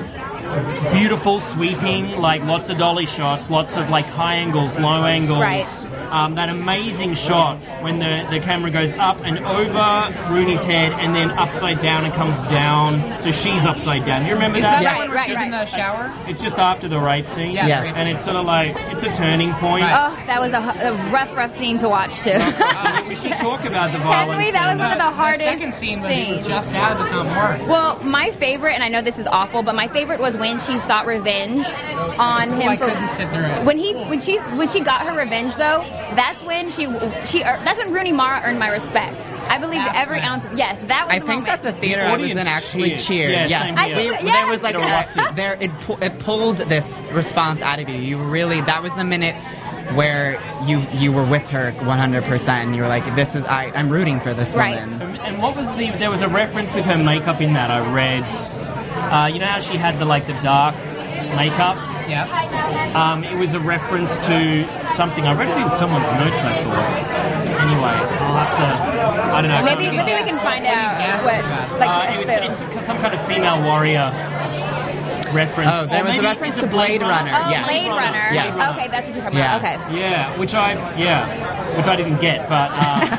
beautiful, sweeping, like lots of dolly shots, lots of like high angles, low angles. Right. Um, that amazing shot when the, the camera goes up and over Rooney's head and then upside down and comes down, so she's upside down. You remember Is that? that Yes. when Right, she's right, in the shower? It's just after the rape scene. Yeah, Yes. And it's sort of like, it's a turning point. Right. Oh, that was a, hu- a rough, rough scene to watch, too. We should talk about the Can violence. we? That was and- one of the hardest The second scene was things. just as, if not more. Well, my favorite, and I know this is awful, but my favorite was when she sought revenge on him. Oh, I for, couldn't sit through it. When he, when she, when she got her revenge, though, that's when she, she, ear- that's when Rooney Mara earned my respect. I believed That's every when- ounce. Yes, that was I the think moment. that the theater I was in audience actually cheered. cheered. Yeah, yes, same I here. think- We- yes. there was like It a, erupted. there it pu- it pulled this response out of you. You really that was the minute where you you were with her one hundred percent and you were like, this is I I'm rooting for this Right. woman. And and what was the? There was a reference with her makeup in that I read. Uh, you know how she had the like the dark makeup. Yeah. Um, it was a reference to something. I read it in someone's notes. I thought. Anyway, I'll have to. I don't know. Maybe, Because- maybe we can find What do you out guess what, was about? like, Uh, a it spill. was, it's some kind of female warrior reference. Oh, there Or was a maybe reference it's to Blade Runner. Oh, Yes. Blade Runner. Yes. Okay, that's what you're talking Yeah. about. Okay. Yeah, which I yeah, which I didn't get, but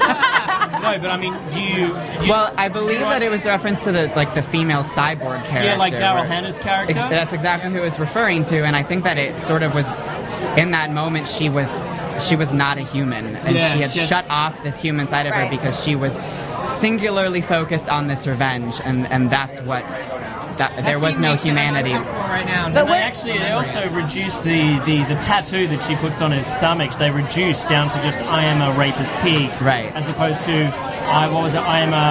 um, no, but I mean, do you? Do you Well, I believe that it was the reference to the like the female cyborg character. Yeah, like Daryl where- Hannah's character. Ex- that's exactly who it was referring to, and I think that it sort of was in that moment she was she was not a human, and Yeah, she had she had- shut off this human side of her Right. because she was singularly focused on this revenge, and and that's what that there That was scene no makes me humanity. uncomfortable right now. But They we're- actually they also reduced the, the, the tattoo that she puts on her stomach. They reduced down to just "I am a rapist pig," Right. As opposed to I what was it? I am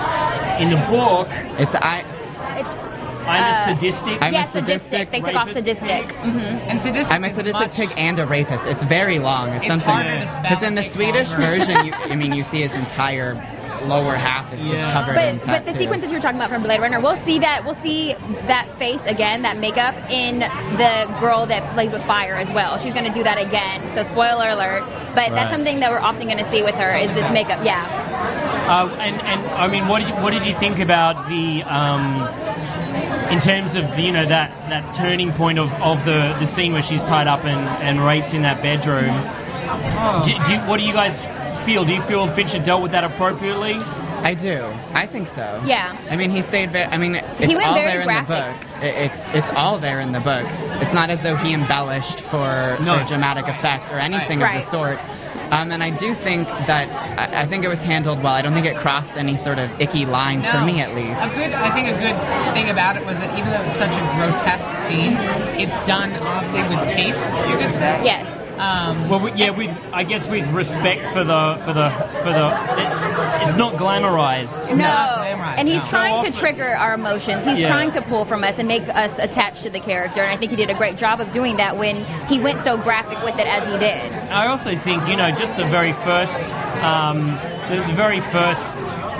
a in the book. It's I. It's I'm Uh, a sadistic. I'm yeah, a sadistic They took off rapist sadistic. hmm and sadistic I'm a is sadistic much- pig and a rapist. It's very long. It's, It's something harder to spell, because in it the takes Swedish longer. version, you, I mean, you see his entire lower half is just Yeah. covered in But tattoo. but the sequences you're talking about from Blade Runner, we'll see that we'll see that face again, that makeup in the girl that plays with fire as well. She's going to do that again. So spoiler alert. But Right. that's something that we're often going to see with her is this makeup. Yeah. Uh, and, and I mean, what did you, what did you think about the um, in terms of you know that, that turning point of, of the, the scene where she's tied up and, and raped in that bedroom? Oh. Do, do you, what do you guys feel? Do you feel Fincher dealt with that appropriately? I do. I think so. Yeah. I mean, he stayed very. I mean, it's He went all very there in graphic. the book. It- It's it's all there in the book. It's not as though he embellished for, No. for dramatic effect or anything Right. of the sort. Um, and I do think that I, I think it was handled well. I don't think it crossed any sort of icky lines for No. me, at least. A good, I think a good thing about it was that even though it's such a grotesque scene, it's done oddly with taste. You could say. Yes. Um, Well, we, yeah, with I guess with respect for the for the for the it, it's not glamorized. No, not glamorized, and he's no. trying So to often- trigger our emotions. He's Yeah. trying to pull from us and make us attached to the character. And I think he did a great job of doing that when he went so graphic with it as he did. I also think you know just the very first um, the, the very first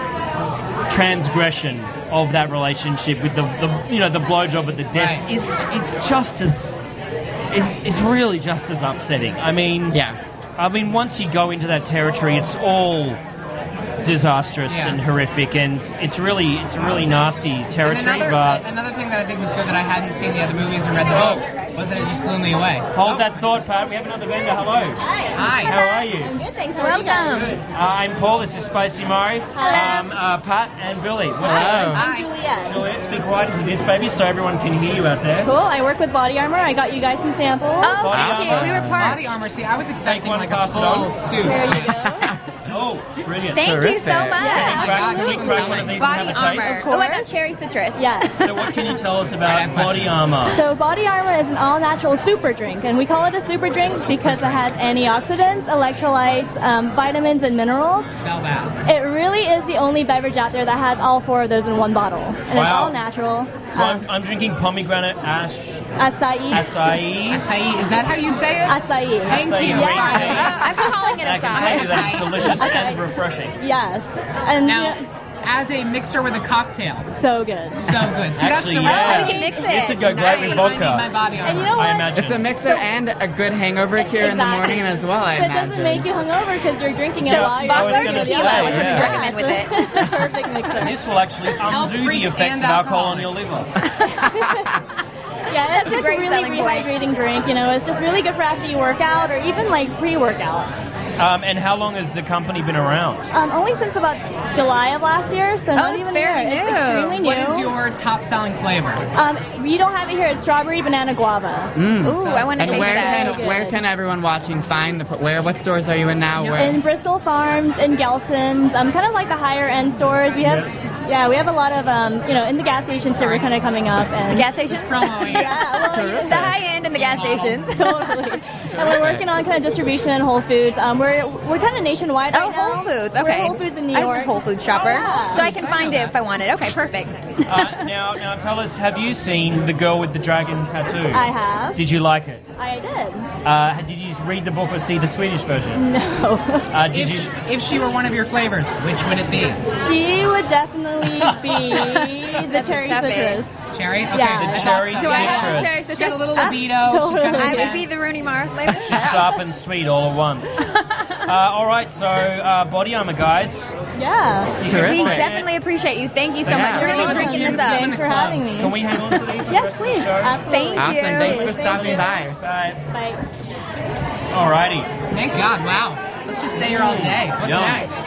transgression of that relationship with the, the you know the blowjob at the desk Right. is is just as is is really just as upsetting. I mean, Yeah. I mean once you go into that territory, it's all disastrous Yeah. and horrific, and it's really it's a really nasty and territory. another, But another thing that I think was good that I hadn't seen the other movies or read the book was that it just blew me away. hold Oh, that thought, Pat. We have another vendor. Hello. Hi. How are you? Good, thanks. Welcome. Uh, I'm Paul. This is Spacey Murray. Um, uh, Pat and Billy. What's your Hello. name? Hi. Juliet. Juliet, speak right into this, baby, so everyone can hear you out there. Cool. I work with Body Armor. I got you guys some samples. Oh, Body thank you. armor. We were part. Body armor. See, I was expecting one, like a pass it full on. suit. There you go. Oh, brilliant. Thank you Terrific. so much. Yeah. Can we crack, can we Absolutely. crack one of these Body and have a armor. taste? Oh, I got cherry citrus. Yes. So what can you tell us I about have Body questions. Armor? So Body Armor is an all-natural super drink, and we call it a super drink because it has antioxidants, electrolytes, um, vitamins, and minerals. Spell that. It really is the only beverage out there that has all four of those in one bottle, and it's Wow. all natural. So Um, I'm, I'm drinking pomegranate ash acai. acai. Acai, is that how you say it? Acai. Thank acai you. green Yeah. tea. Uh, I've been calling it And I a can tell you side. that it's delicious Okay. and refreshing. Yes. And Now, yeah, as a mixer with a cocktail, so good. so good. See, Actually, that's the yeah. Oh, we can mix it. This would go great That's with what I need my vodka. body armor. And you know I what? imagine. It's a mixer and a good hangover cure in the Exactly. morning as well, I So it imagine. doesn't make you hungover because you're drinking it So while you're I was vodka or gonna tequila, say, which would you yeah. recommend with it? It's a perfect mixer. This will actually Health undo the freaks effects of and alcohol on your alcoholics. liver. Yeah, it's a like great a really selling point. rehydrating drink. You know, it's just really good for after you work out or even like pre-workout. Um, and how long has the company been around? Um, only since about July of last year, so not it's even very a year. It's new. extremely new. What is your top selling flavor? Um, we don't have it here. It's strawberry banana guava. Ooh, I want to And taste where that. So can good. where can everyone watching find the where? What stores are you in now? Where? In Bristol Farms, in Gelson's, um, kind of like the higher end stores. We have, yeah, we have a lot of, um, you know, in the gas stations too. We're kind of coming up and Gas station? Promoing. yeah, well, The high end in the gas stations. totally. And we're working on kind of distribution in Whole Foods. Um, we're we're kind of nationwide Oh, right now. Whole Foods. We're Okay. Whole Foods in New I'm York. a Whole Foods shopper, Yeah. so I can find it if I want it. Okay, perfect. Uh, now, now tell us, have you seen The Girl with the Dragon Tattoo? I have. Did you like it? I did. Uh, did you read the book or see the Swedish version? No. Uh, did If you? she, if she were one of your flavors, which would it be? She would definitely be the cherry tough, eh? citrus. Cherry? Okay. Yeah. I The thought cherry so. Do I have citrus. a cherry She's citrus? got a little Uh, libido. She's kind of totally. I would be the intense. Rooney Mara flavor. She's sharp and sweet all at once. Uh, all right, so uh, Body Armor, guys. Yeah. You can Terrific. We find it. definitely appreciate you. Thank you so Yeah. much. We're going to You're be drinking welcome. this up. Thanks for having me. Can we hang on to these? for the Yes, rest of the please. show? Absolutely. Thank Awesome. you. Thanks for Thank stopping you. by. Bye. Bye. Alrighty. Thank God. Wow. Let's just stay here all day. What's Yum. next?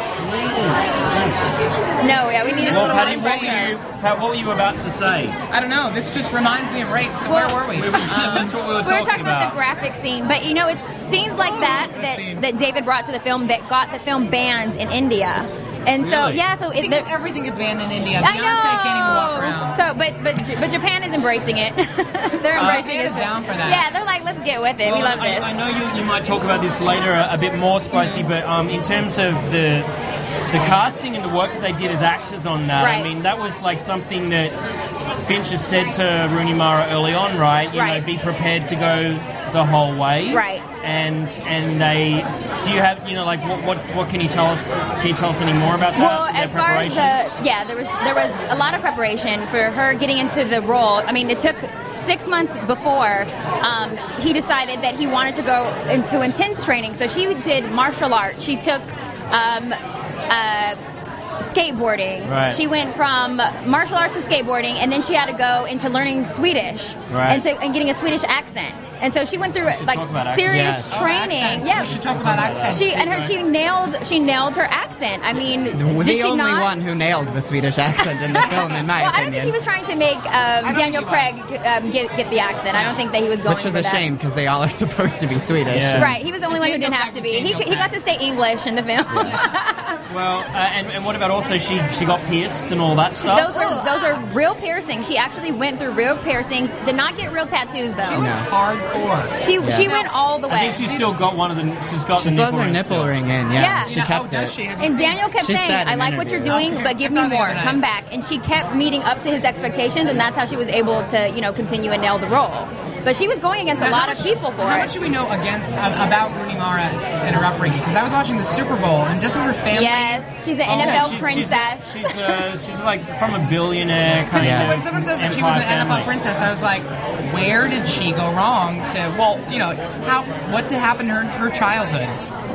No, yeah, we need to Well, slow Patty, down. what were you? Pat, what were you about to say? I don't know. This just reminds me of rape. So Well, where were we? We were, Um, that's what we were We talking, were talking about the graphic scene, but you know, it's scenes like that that, scene. that David brought to the film that got the film banned in India. And so, Really? yeah, so I it, think the, it's everything gets banned in India. I Beyonce know. can't even walk around. So, but but J- but Japan is embracing it. They're Uh, embracing Japan it. is down for that. Yeah, they're like, let's get with it. we Well, love I, this. I know you, you might talk about this later a, a bit more, Spicy, but um, in terms of the the casting and the work that they did as actors on that, I Right. mean, that was like something that Fincher said to Rooney Mara early on, right? You Right. know, be prepared to go the whole way. Right. And and they, do you have, you know, like, what what, what can you tell us? Can you tell us any more about that? Well, their as far as the, yeah, there was there was a lot of preparation for her getting into the role. I mean, it took six months before um, he decided that he wanted to go into intense training. So she did martial arts. She took um, uh, skateboarding. Right. She went from martial arts to skateboarding, and then she had to go into learning Swedish Right. and, so, and getting a Swedish accent. And so she went through should like talk about serious accents. Oh, training. accents. Yeah, We should talk about accents. She and her she nailed she nailed her accent. I mean, The did she only not? one who nailed the Swedish accent in the film, in my Well, I don't opinion. think he was trying to make um, don't Daniel think Craig he was. um, get get the accent. I don't think that he was going Which was for a that. shame, because they all are supposed to be Swedish. Yeah. Right, he was the only one who Daniel didn't have to Craig be. was He, Daniel he got Craig. to say English in the film. Well, uh, and, and what about also she she got pierced and all that stuff? Those are those are real piercings. She actually went through real piercings. Did not get real tattoos though. She was No. hardcore. She Yeah. she went all the I way. think she's still got one of the. She's got She the still nipple has her ring nipple still. ring in, yeah. Yeah. She You know, kept oh, does it. she? Have you And seen Daniel it? kept She saying, said "I in like what you're interviews. doing, but give I me saw the more. other night. Come back." And she kept meeting up to his expectations, and that's how she was able to, you know, continue and nail the role. But she was going against a Now, lot how of much- people for How it. much do we know against uh, about Rooney Mara and her upbringing? Because I was watching the Super Bowl, and doesn't her family? Yes, she's an Oh, N F L Yeah, she's, princess. She's she's, uh, she's like from a billionaire kind Because of. when someone says that she was an empire N F L family. princess, I was like, where did she go wrong? To well, you know, how what did happen to her, her childhood?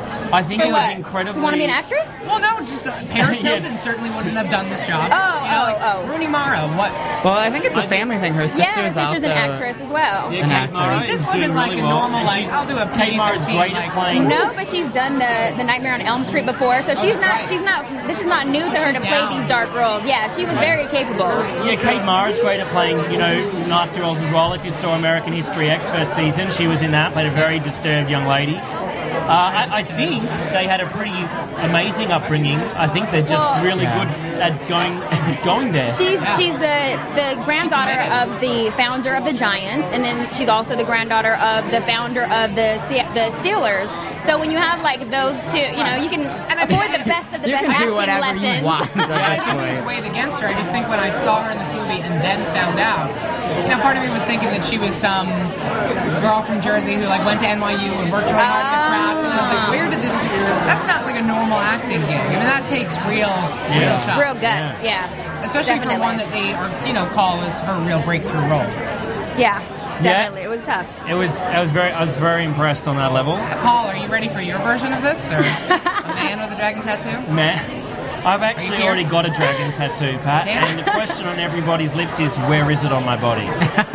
I think For it was what? incredibly. Do you want to be an actress? Well, no, just uh, Paris Yeah. Hilton certainly wouldn't have done this job. Oh, you know, oh, like, oh. Rooney Mara, what? Well, I think it's a family thing. Her Yeah, sister's her sister's also an actress as well. Yeah, an Kate actress. Mara This is wasn't doing like really a well, normal, and like, she's- I'll do a Kate P G Mara's thirteen, great like- at playing. No, but she's done the, the Nightmare on Elm Street before, so she's that's not right. she's not this is not new to her She's to play down. these dark roles. Yeah, she was very capable. Yeah, Kate Mara's great at playing, you know, nasty roles as well. If you saw American History X first season, she was in that, played a very disturbed young lady. Uh, I, I think they had a pretty amazing upbringing. I think they're just Well- really Yeah. good at going going there. She's Yeah. she's the the granddaughter committed. of the founder of the Giants, and then she's also the granddaughter of the founder of the Se- the Steelers. So when you have like those two, you know, you can afford the best of the You best can acting do whatever lessons. you want at Yeah, I this didn't mean to point. weigh it against her. I just think when I saw her in this movie and then found out, you know, part of me was thinking that she was some girl from Jersey who like went to N Y U and worked really hard at the craft, and I was like, where did this? That's not like a normal acting gig. I mean, that takes real, real Yeah. chops. Real guts, yeah. Especially Definitely. for one that they are, you know, call as her real breakthrough role. Yeah, definitely. It was tough. It was. I was very. I was very impressed on that level. Paul, are you ready for your version of this, or a man with a dragon tattoo? Man, I've actually Are you already pierced? got a dragon tattoo, Pat. Damn. And the question on everybody's lips is, where is it on my body?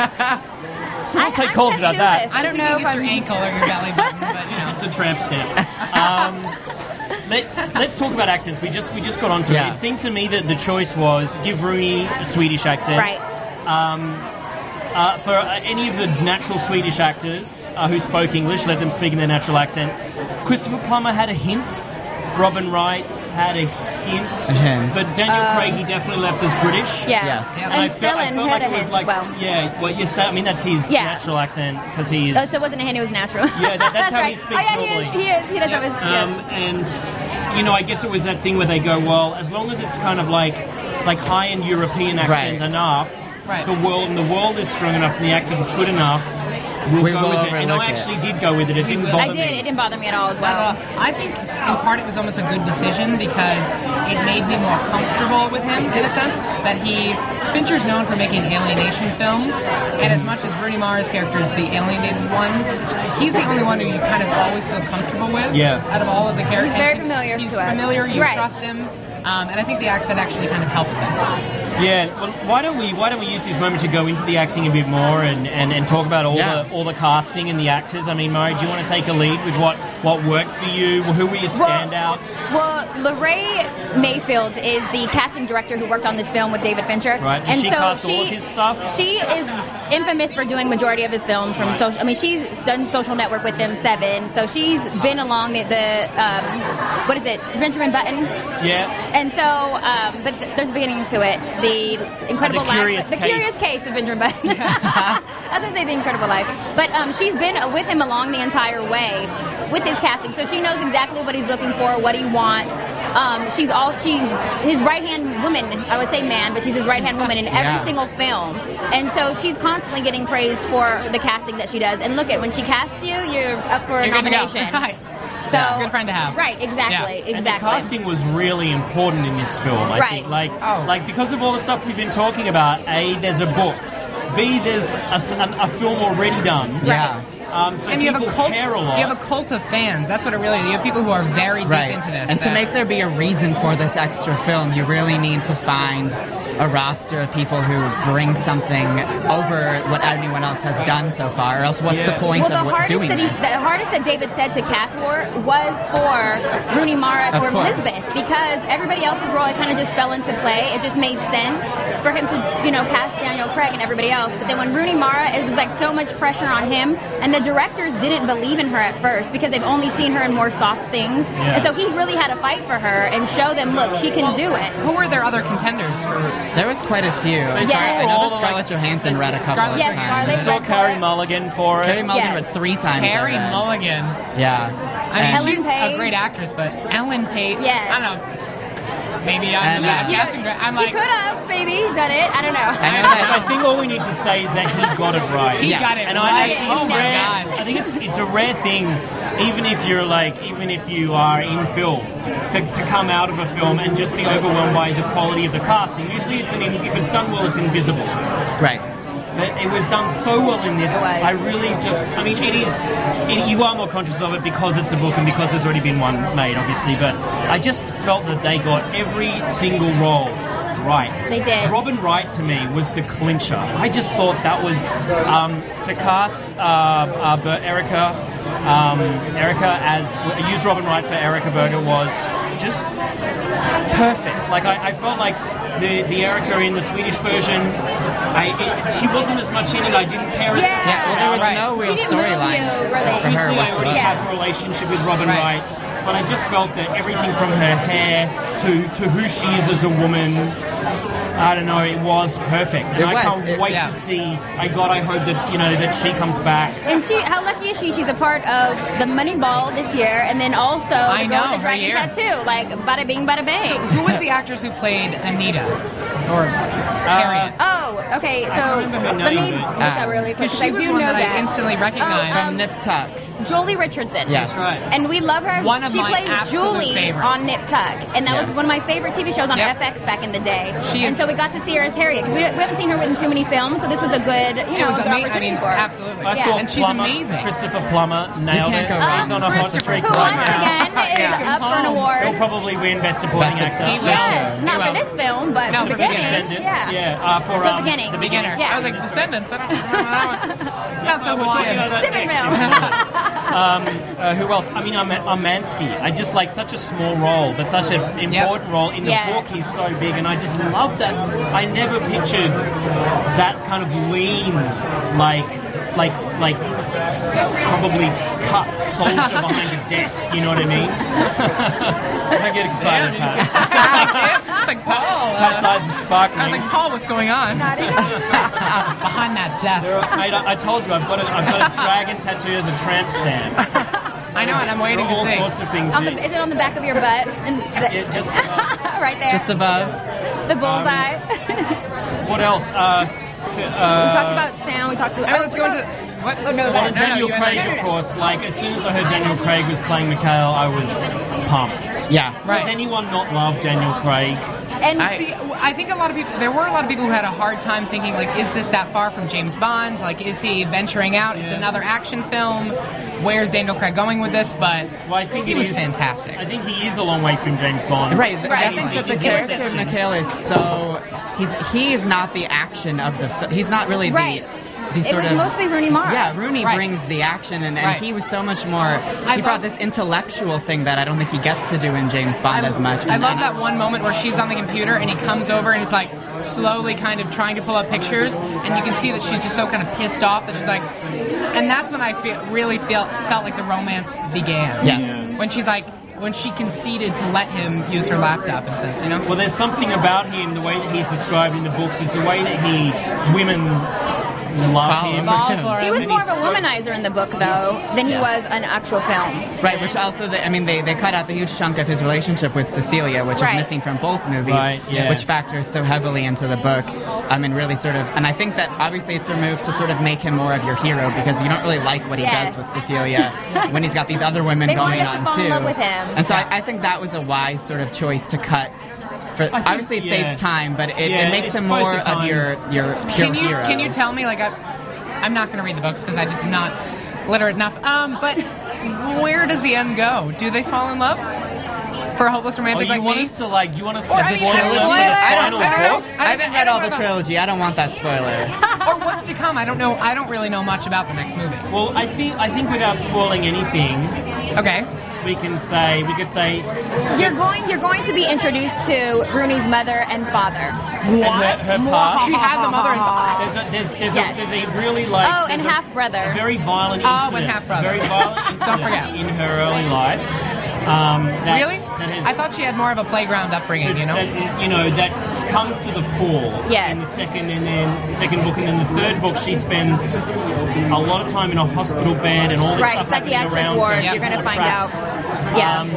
So I'll take I'm calls about that. tattoo-less. I I'm don't thinking know it's if your I'm- ankle or your belly button, but you know. It's a tramp stamp. Um, let's let's talk about accents. We just we just got onto Yeah. it. It seemed to me that the choice was give Rooney a Swedish accent. Right. Um, uh, for uh, any of the natural Swedish actors uh, who spoke English, let them speak in their natural accent. Christopher Plummer had a hint. Robin Wright had a hint. A hint. But Daniel Craig, he definitely left as British. Yeah. Yes. Yeah. And, I felt, I Stellan felt had like a it was hint like, as well. yeah, well, yes, that, I mean that's his Yeah. natural accent because he's. Oh, so it wasn't a hint, it was natural. Yeah, that- that's how he right. speaks oh, yeah, normally. He, is, he, is, he does have his, Um, yes. and you know, I guess it was that thing where they go, well, as long as it's kind of like like high-end European accent Right. enough, Right. the world and the world is strong enough and the acting is good enough, we'll We go will with it. And overlook I it. actually did go with it. It didn't bother I did. me. It didn't bother me at all as well. Uh, I think in part it was almost a good decision because it made me more comfortable with him in a sense that he Fincher's known for making alienation films, and as much as Rooney Mara's character is the alienated one, he's the only one who you kind of always feel comfortable with. Yeah. Out of all of the characters, He's very familiar He's to us. familiar. You Right. trust him. Um, and I think the accent actually kind of helped that. Yeah, well, why don't we why don't we use this moment to go into the acting a bit more and, and, and talk about all Yeah. the all the casting and the actors? I mean, Murray, do you want to take a lead with what, what worked for you? Who were your standouts? Well, Lorraine Mayfield is the casting director who worked on this film with David Fincher. Right. Does and she so cast she, all of his stuff? She is infamous for doing majority of his films from Right. social. I mean, she's done Social Network with them, Seven. So she's been along the, the um, what is it, Benjamin Button. Yeah. And so, um, but th- there's a beginning to it. The Incredible The Life, Curious the Case. Curious Case of Benjamin Button. I was gonna say The Incredible Life, but um, she's been with him along the entire way with his casting, so she knows exactly what he's looking for, what he wants. Um, she's all she's his right hand woman. I would say man, but she's his right hand woman in every Yeah. single film. And so she's constantly getting praised for the casting that she does. And look at when she casts you, you're up for a You're good to go. nomination. Right. So It's a good friend to have. Right, exactly, Yeah. exactly. And the casting was really important in this film. I Right. think, like, Oh. like because of all the stuff we've been talking about. A, there's a book. B, there's a, s- an- a film already done. Yeah. Um, so And you have a people cult. care a lot. You have a cult of fans. That's what it really is. You have people who are very deep Right. into this. And to that- make there be a reason for this extra film, you really need to find a roster of people who bring something over what anyone else has done so far, or else what's Yeah. the point well, of the what, hardest doing that he, this? the hardest that David said to cast for was for Rooney Mara Of for course. Elizabeth, because everybody else's role it kind of just fell into play. It just made sense for him to, you know, cast Daniel Craig and everybody else. But then when Rooney Mara, it was like so much pressure on him, and the directors didn't believe in her at first because they've only seen her in more soft things, Yeah. and so he really had to fight for her and show them, look, she can do it. Who were their other contenders for? There was quite a few. They Scar- saw I know all that the, Scarlett like- Johansson they read a saw- couple Scarlett- of Yes, times. Scarlett I saw read Carrie for it. Mulligan for it. Carrie Mulligan Yes. read three times. I Carrie read. Mulligan. Yeah. I mean, And- she's Ellen a Page. great actress, but Ellen Page. Yes. I don't know. Maybe I'm And, yeah, uh, casting. gra- I'm She like, could have maybe done it. I don't know. I know I that. think all we need to say is that he got it right. he Yes. got it And right. I actually, it's oh my rare. god. I think it's it's a rare thing, even if you're like, even if you are in film, to, to come out of a film and just be overwhelmed by the quality of the casting. Usually, it's an in, if it's done well, it's invisible. Right. But it was done so well in this. It was. I really just, I mean, it is. It, you are more conscious of it because it's a book and because there's already been one made, obviously. But I just felt that they got every single role right. They did. Robin Wright to me was the clincher. I just thought that was um, to cast uh, uh, Ber- Erica, um, Erica as use Robin Wright for Erica Berger was just perfect. Like I, I felt like the the Erica in the Swedish version, I it, she wasn't as much in it. I didn't care as Yeah. much. Yeah, well, there was Right. no real She didn't move storyline you, really. for her Obviously, I already whatsoever. Yeah. have a relationship with Robin Right. Wright, but I just felt that everything from her hair to, to who she is as a woman, I don't know, it was perfect. And It I was. can't It- wait yeah. to see. I God, I hope that you know that she comes back. And she, how lucky is she? She's a part of the Moneyball this year, and then also I the girl know, with the her dragon year. tattoo. Like bada bing, bada bang. So, who was the actress who played Anita or Harriet? Oh, okay. I So can't remember her let me name, look but- that really quick. Because 'cause she I was do one know that, that I instantly recognized. Oh, From Nip Tuck. Jolie Richardson. Yes. Right. And we love her. One of she my plays absolute Julie favorite. on Nip Tuck, and that Yeah. was one of my favorite T V shows on Yep. F X back in the day. She and is- so we got to see her as Harriet because we, we haven't seen her in too many films, so this was a good, you It know, was good amazing. I opportunity mean, for her. absolutely. I Yeah. thought And she's Plummer, amazing. Christopher Plummer nailed can't it. go wrong. He's on a hot Christopher streak Who right once now. again is Yeah. up for an Home. award. He'll probably win Best Supporting Best- Actor. He for will. Yes, sure. not He for will. this film, but No, for for beginning. Descendants, Yeah. yeah. Uh, for The um, Beginning. The The beginner. Yeah. I was like, Descendants. I don't know that one. Not so We're talking Hawaiian. about that Different next, film. isn't it? um, uh, who else? I mean, I'm Mansky. I just like such a small role, but such an important role in the Yes. book. He's so big, and I just love that. I never pictured that kind of lean, like, like, like, probably cut soldier behind a desk. You know what I mean? I get excited, Damn, you just- Pat. It's like, damn, it's like Paul. Pat's Uh, eyes are sparkling. I was like, Paul, what's going on? Behind that desk. I, I told you I've got a, I've got a dragon tattoo as a tramp stamp. I know, and I'm waiting There to are all see. sorts of things. On the, here. is it on the back of your butt? And the, Yeah, just right there. Just above. the bullseye. what else? Uh, we uh, talked about sound. We talked about. All right, let's go into what? Oh, no, well, that- Daniel you- Craig, no, no, of no. course. Like as soon as I heard Daniel Craig was playing Mikhail, I was pumped. Yeah. Right. Does anyone not love Daniel Craig? And I, see, I think a lot of people, there were a lot of people who had a hard time thinking, like, is this that far from James Bond? Like, is he venturing out? It's Yeah. another action film. Where's Daniel Craig going with this? But Well, I think he it was is- fantastic. I think he is a long way from James Bond. Right. th- Right. I think that the He's character an of exception. Mikhail is so he's he is not the action of the fi- he's not really the Right. the it sort was of mostly Rooney Mara. yeah Rooney Right. brings the action and, and Right. he was so much more I he brought love- this intellectual thing that I don't think he gets to do in James Bond I, as much. I And- love and that one moment where she's on the computer and he comes over and he's like slowly kind of trying to pull up pictures, and you can see that she's just so kind of pissed off that she's like, and that's when I feel really feel felt like the romance began. Yes. When she's like, when she conceded to let him use her laptop in a sense, you know? Well, there's something about him, the way that he's described in the books, is the way that he women love him. He was And more of he's a so- womanizer in the book, though, than he Yes. was an actual film. Right, which also, they, I mean, they, they cut out the huge chunk of his relationship with Cecilia, which Right. is missing from both movies, Right, yeah. which factors so heavily into the book. I mean, really sort of, and I think that obviously it's removed to sort of make him more of your hero because you don't really like what he Yes. does with Cecilia when he's got these other women They going want us to on fall in too. love with him. And so I, I think that was a wise sort of choice to cut. For, think, obviously, it yeah. saves time, but it, Yeah, it makes it's him both more the of time. your your pure Can you hero. can you tell me like I, I'm not going to read the books because I just am not literate enough. Um, but where does the end go? Do they fall in love for a hopeless Oh, romantic you like want me? us to like? You want us to Or, I spoil mean, I don't the know. I final don't, I don't know. books? I haven't read all the trilogy. I don't want that spoiler. Or what's to come? I don't know. I don't really know much about the next movie. Well, I think I think without spoiling anything, Okay. we can say we could say You're going. You're going to be introduced to Rooney's mother and father. what her, her past. She has a mother and father. There's a there's there's, Yes. a, there's a really like Oh, and there's a- half-brother. a very violent Oh, incident. and half-brother. Very violent incident Don't forget. in her early life. Um, that, Really? That has, I thought she had more of a playground upbringing. You know. that, you know that comes to the fore Yes. in the second and then the second book and then the third book. She spends a lot of time in a hospital bed and all this Right, stuff happening psychiatric around ward. her. You're She's gonna more find trapped. out. Yeah. Um,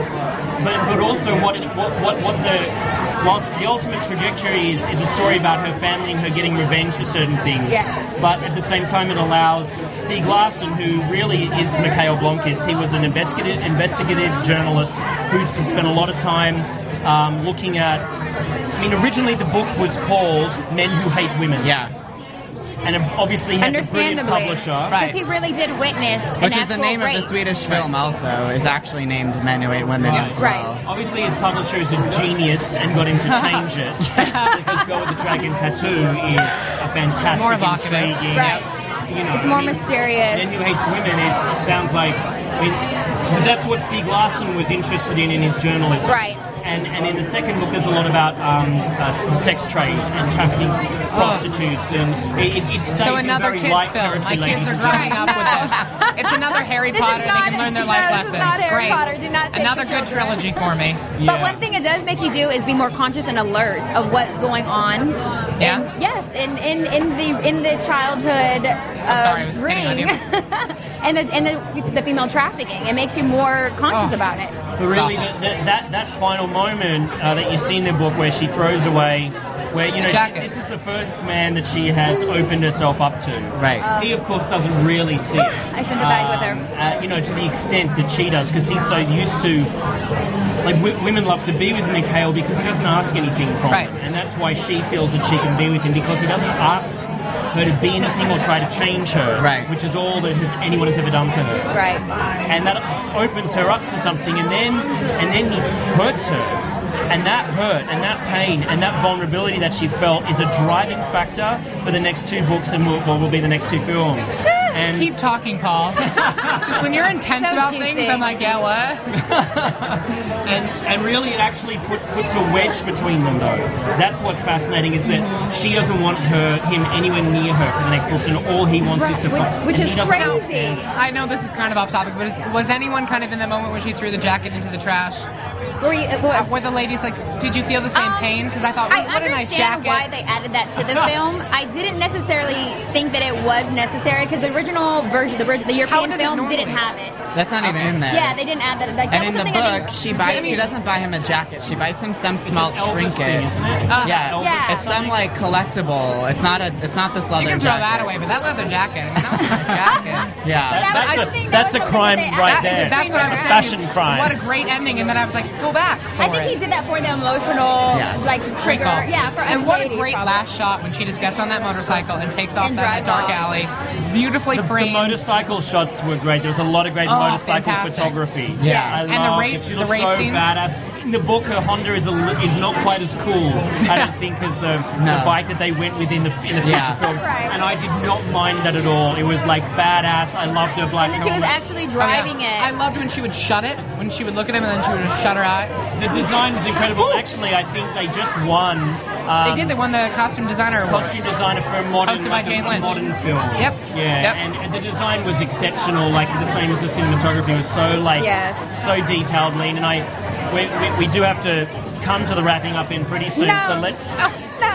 but but also what it, what what what the whilst the ultimate trajectory is is a story about her family and her getting revenge for certain things. Yes. But at the same time, it allows Stieg Larsson, who really is Mikhail Blomkist. He was an investigative investigative journalist who spent a lot of time um, looking at. I mean, originally the book was called Men Who Hate Women. Yeah. And it obviously has a brilliant Understandably, publisher. because he really did witness an Which is the actual name rape. of the Swedish film also, is actually named Men Who Hate Women Right. as well. Right. Obviously, his publisher is a genius and got him to change it because Go with the Dragon Tattoo is a fantastic, More evocative. intriguing. Right. You know, It's more I mean, mysterious. Men Who Hates Women is sounds like. I mean, but that's what Stieg Larsson was interested in in his journalism. Right. And and in the second book, there's a lot about um, uh, the sex trade and trafficking prostitutes, and it, it, it stays So in another very kids' light film. territory. My kids ladies are and growing gentlemen. up with this. It's another Harry This is Potter. They not- can learn their no, life this is lessons. not Harry Great. Potter. Do not take Another the good children. trilogy for me. But one thing it does make you do is be more conscious and alert of what's going on. Yeah? In, yes, in, in, in the in the childhood uh, sorry, I was spitting on ring, you. and the and the, the female trafficking. It makes you more conscious Oh. about it. But really, It's the, awful. the, that that final moment uh, that you see in the book, where she throws away, where you know she, jacket. this is the first man that she has opened herself up to. Right. He, of course, doesn't really see it. I sympathize with Um, her. Uh, you know, to the extent that she does, because he's so used to. Like w- women love to be with Mikhail because he doesn't ask anything from Right. them, and that's why she feels that she can be with him because he doesn't ask her to be anything or try to change her. Right. Which is all that has, anyone has ever done to her Right. and that opens her up to something, and then and then he hurts her, and that hurt and that pain and that vulnerability that she felt is a driving factor for the next two books and will, will be the next two films. And Keep talking, Paul. Just when you're intense So about juicy. things, I'm like, yeah, what? and and really it actually put, puts a wedge between them though. That's what's fascinating, is that she doesn't want her him anywhere near her for the next books, and all he wants is to Which- fight. which and is he doesn't crazy. understand. I know this is kind of off topic, but is, was anyone kind of in the moment when she threw the jacket into the trash? Were you, Uh, was, were the ladies like, did you feel the same Um, pain? Because I thought, I what, what a nice understand jacket. why they added that to the film. I didn't necessarily think that it was necessary because the original version, the, version- the European does it film, normally? didn't have it. That's not even in there. Yeah, they didn't add that. Like, And that in was the something I book, think- she buys. Jamie- She doesn't buy him a jacket. She buys him some small It's an Elvis trinket. thing, isn't it? Isn't Uh, it Yeah, Elvis Yeah. or it's some something? like collectible. It's not a. It's not this leather You can throw jacket. that away, but that leather jacket, I mean, that was a nice jacket. Yeah. That was- That's I a- don't think that's that a was something crime that they right added. there. That's what I was That's a saying. fashion is, crime. What a great ending, and then I was like, go back for I think it. he did that for the emotional, Yeah. like, Great trigger. call. Yeah, for us and what a ladies, great probably. last shot when she just gets on that motorcycle and takes off And down that drives dark off. alley. Beautifully The, the framed. motorcycle shots were great. There was a lot of great Oh, motorcycle fantastic. photography. Yeah. I And the loved race- it. She the looks race so scene? badass. In the book, her Honda is a, li- is not quite as cool, I don't think, as the, No. the bike that they went with in the in the feature Yeah. film. Right. And I did not mind that at all. It was like badass. I loved her black And then she was helmet. actually Oh, yeah. driving I it. loved when she would shut it, when she would look at him and then she would just shut her eye. The design was incredible. Actually, I think they just won. Um, They did, they won the costume designer awards. Costume designer for a modern, Hosted by like a- Jane a Lynch. modern film. Yep. Yeah, Yep. And, and the design was exceptional, like the same as the cinematography was so like Yes. so detailed, lean. And I, we, we, we do have to come to the wrapping up in pretty soon. No. So let's No, no.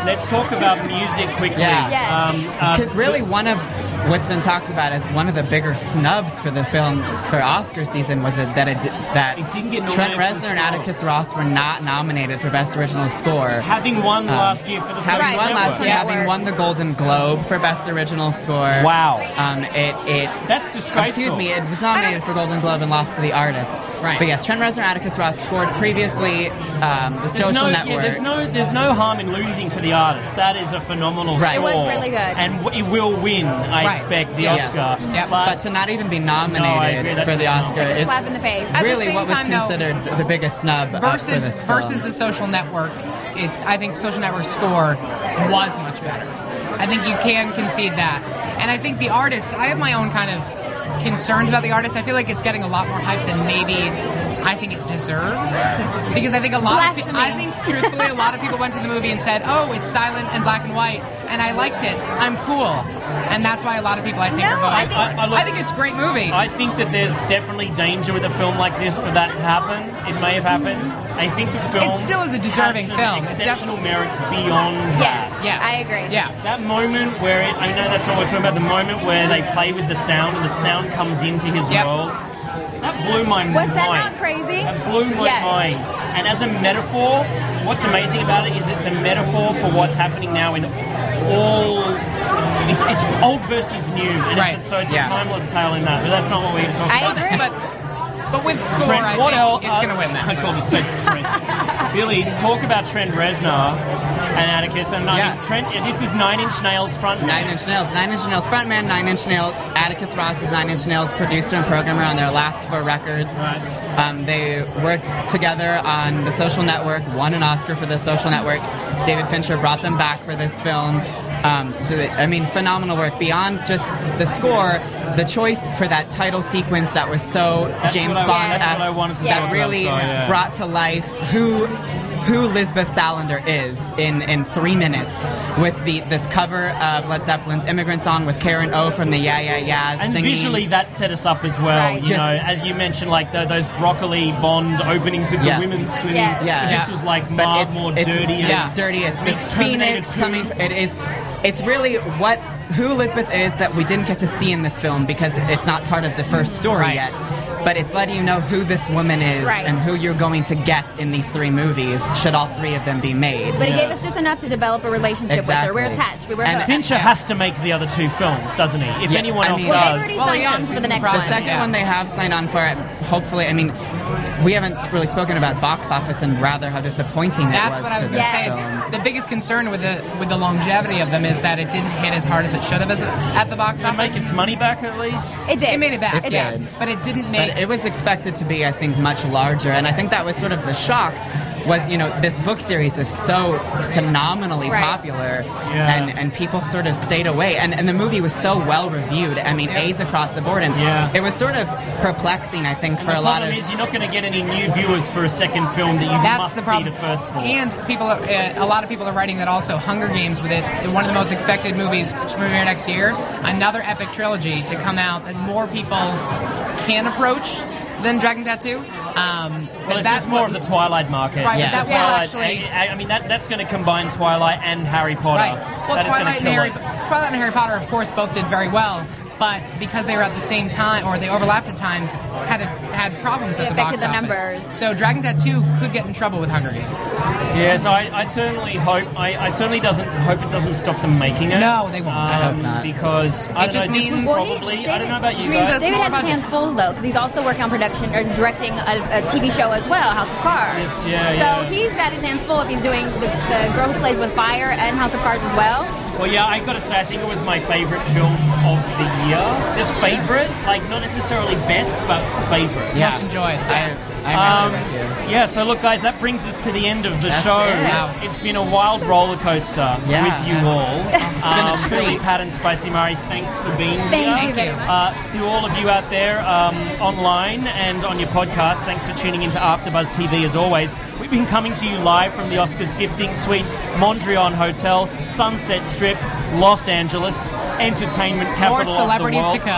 Let's talk about music quickly. Yeah. Yes. Um, uh, 'Cause really, one of what's been talked about as one of the bigger snubs for the film for Oscar season was it, that it di- that It didn't get Trent nominated for Reznor and score. Atticus Ross were not nominated for Best Original Score. having won Um, last year for the Having Social won Network. last year, Yeah, having word. won the Golden Globe for Best Original Score. Wow. Um, it it That's disgraceful. Excuse me, it was nominated for Golden Globe and lost to The Artist. Right. But yes, Trent Reznor and Atticus Ross scored previously um, The There's Social no, Network. yeah, there's no, there's no harm in losing to the artist. That is a phenomenal Right. score. It was really good. and w- it will win. I Right. expect the Yes. Oscar. Yep. But, But to not even be No, I agree, nominated that's for the a snub. Oscar Like a is slap in the face. At the really same what was time, though, considered the biggest snub uh, for versus this film. versus the Social Network, it's I think Social Network score was much better. I think you can concede that, and I think the artist. I have my own kind of concerns about the artist. I feel like it's getting a lot more hype than maybe I think it deserves, because I think a lot of pe- Blasphemy. I think truthfully a lot of people went to the movie and said, "Oh, it's silent and black and white," and I liked it. I'm cool, and that's why a lot of people I think No, are voting. I think- I- I look- I think it's a great movie. I think that there's definitely danger with a film like this for that to happen. It may have happened. I think the film It still is a deserving has some film. It's exceptional merits beyond Yes. that. Yes. I agree. Yeah. That moment where it, I know that's not what we're talking about. The moment where they play with the sound and the sound comes into his Yep. role. That blew my Was mind. that not crazy? That blew my Yes. mind. And as a metaphor, what's amazing about it is it's a metaphor for what's happening now in all. It's it's old versus new, and Right. it's, so it's Yeah. a timeless tale in that. But that's not what we're talking I about. agree. But but with score, Trent, I what think else? it's going to win that. I called it so Trent. Billy, talk about Trent Reznor and Atticus. And I Yeah. mean, Trent, this is Nine Inch Nails front. Nine Inch Nails. Nine Inch Nails frontman, Nine Inch Nails. Atticus Ross is Nine Inch Nails producer and programmer on their last four records. Right. Um, they worked together on The Social Network, won an Oscar for The Social Network. David Fincher brought them back for this film. Um, to the, I mean, phenomenal work. Beyond just the score, the choice for that title sequence that was so That's James what I- Bond that's what I wanted to that talk about, really so, yeah. brought to life who who Lisbeth Salander is in, in three minutes with the this cover of Led Zeppelin's Immigrant Song with Karen O from the Yeah Yeah Yeahs And singing. visually, that set us up as well. Right. You Just- know, as you mentioned, like the, those broccoli Bond openings with Yes. the women swimming. Yes. Yeah. This Yeah. was like But mar- it's, more it's, dirty. and It's dirty. It's meets this Terminator phoenix two. coming. It is. It's really what who Elizabeth is that we didn't get to see in this film because it's not part of the first story Right. yet. But it's letting you know who this woman is Right. and who you're going to get in these three movies. Should all three of them be made? But it Yeah. gave us just enough to develop a relationship Exactly. with her. We're attached. We were And hooked. Fincher has to make the other two films, doesn't he? If Yeah, anyone I else mean- Well, they've does. already Well, signed yeah, on it's for the in next process. The one. second Yeah. one they have signed on for it. Hopefully, I mean, s- we haven't really spoken about box office and rather how disappointing it That's was what I was for going this to say. Is film. the biggest concern with the with the longevity of them is that it didn't hit as hard as it should have as it, at the box Did it make office. its money back at least? It did. It made it back, It yeah, did. but it didn't make. But it was expected to be, I think, much larger, and I think that was sort of the shock. Was you know this book series is so phenomenally Right. popular, Yeah. and and people sort of stayed away, and and the movie was so well reviewed. I mean, A's across the board, and Yeah. it was sort of perplexing, I think, for the a lot problem of. is you're not going to get any new viewers for a second film that you That's must the problem. see the first for. And people, are, uh, a lot of people are writing that also Hunger Games with it, one of the most expected movies to premiere next year, another epic trilogy to come out that more people can approach than Dragon Tattoo. Um, Well, but it's that's just more what- of the Twilight market. Right, but It's that the will Twilight- actually- I, I mean, that that's going to combine Twilight and Harry Potter. Right. Well, That is gonna Twilight and kill Harry, it. Twilight and Harry Potter, of course, both did very well. But because they were at the same time, or they overlapped at times, had a, had problems at It the box affected the office. numbers. So Dragon Tattoo could get in trouble with Hunger Games. Yeah, so I, I certainly hope I, I certainly doesn't hope it doesn't stop them making it. No, they won't. Um, I hope not. Because I It don't just know, this means- was Well, he- probably I David- don't know about which you means guys. that's- David smaller has his budget. hands full though, because he's also working on production or directing a, a T V show as well, House of Cards. Yes, yeah, so yeah. he's got his hands full if he's doing the, the girl who plays with fire and House of Cards as well. Well, yeah, I got to say, I think it was my favorite film of the year. Just favorite, like not necessarily best, but favorite. Yeah. Much enjoyed. I, I Um, agree with you. yeah, so look, guys, that brings us to the end of the That's show. it. Wow. It's been a wild roller coaster Yeah. with you all. been a um, treat. Billy, Pat, and Spicy Murray, thanks for being Thank here. you very much. Uh, to all of you out there um, online and on your podcast, thanks for tuning into AfterBuzz T V as always. We've been coming to you live from the Oscars Gifting Suites, Mondrian Hotel, Sunset Strip, Los Angeles, entertainment capital More of the celebrities world. to come.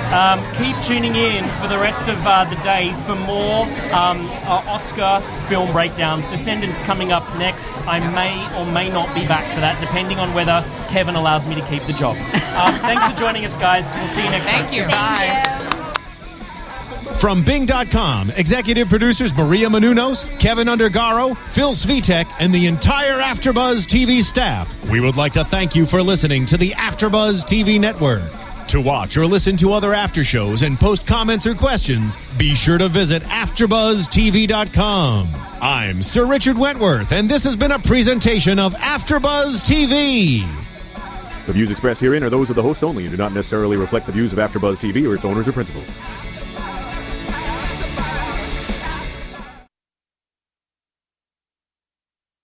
Um, keep tuning in for the rest of uh, the day for more um, uh, Oscar film breakdowns. Descendants coming up next. I may or may not be back for that, depending on whether Kevin allows me to keep the job. Um, thanks for joining us, guys. We'll see you next Thank time. you. Thank you. From Bing dot com, executive producers Maria Menounos, Kevin Undergaro, Phil Svitek, and the entire AfterBuzz T V staff, we would like to thank you for listening to the AfterBuzz T V network. To watch or listen to other after shows and post comments or questions, be sure to visit after buzz T V dot com. I'm Sir Richard Wentworth, and this has been a presentation of AfterBuzz T V. The views expressed herein are those of the hosts only and do not necessarily reflect the views of AfterBuzz T V or its owners or principals.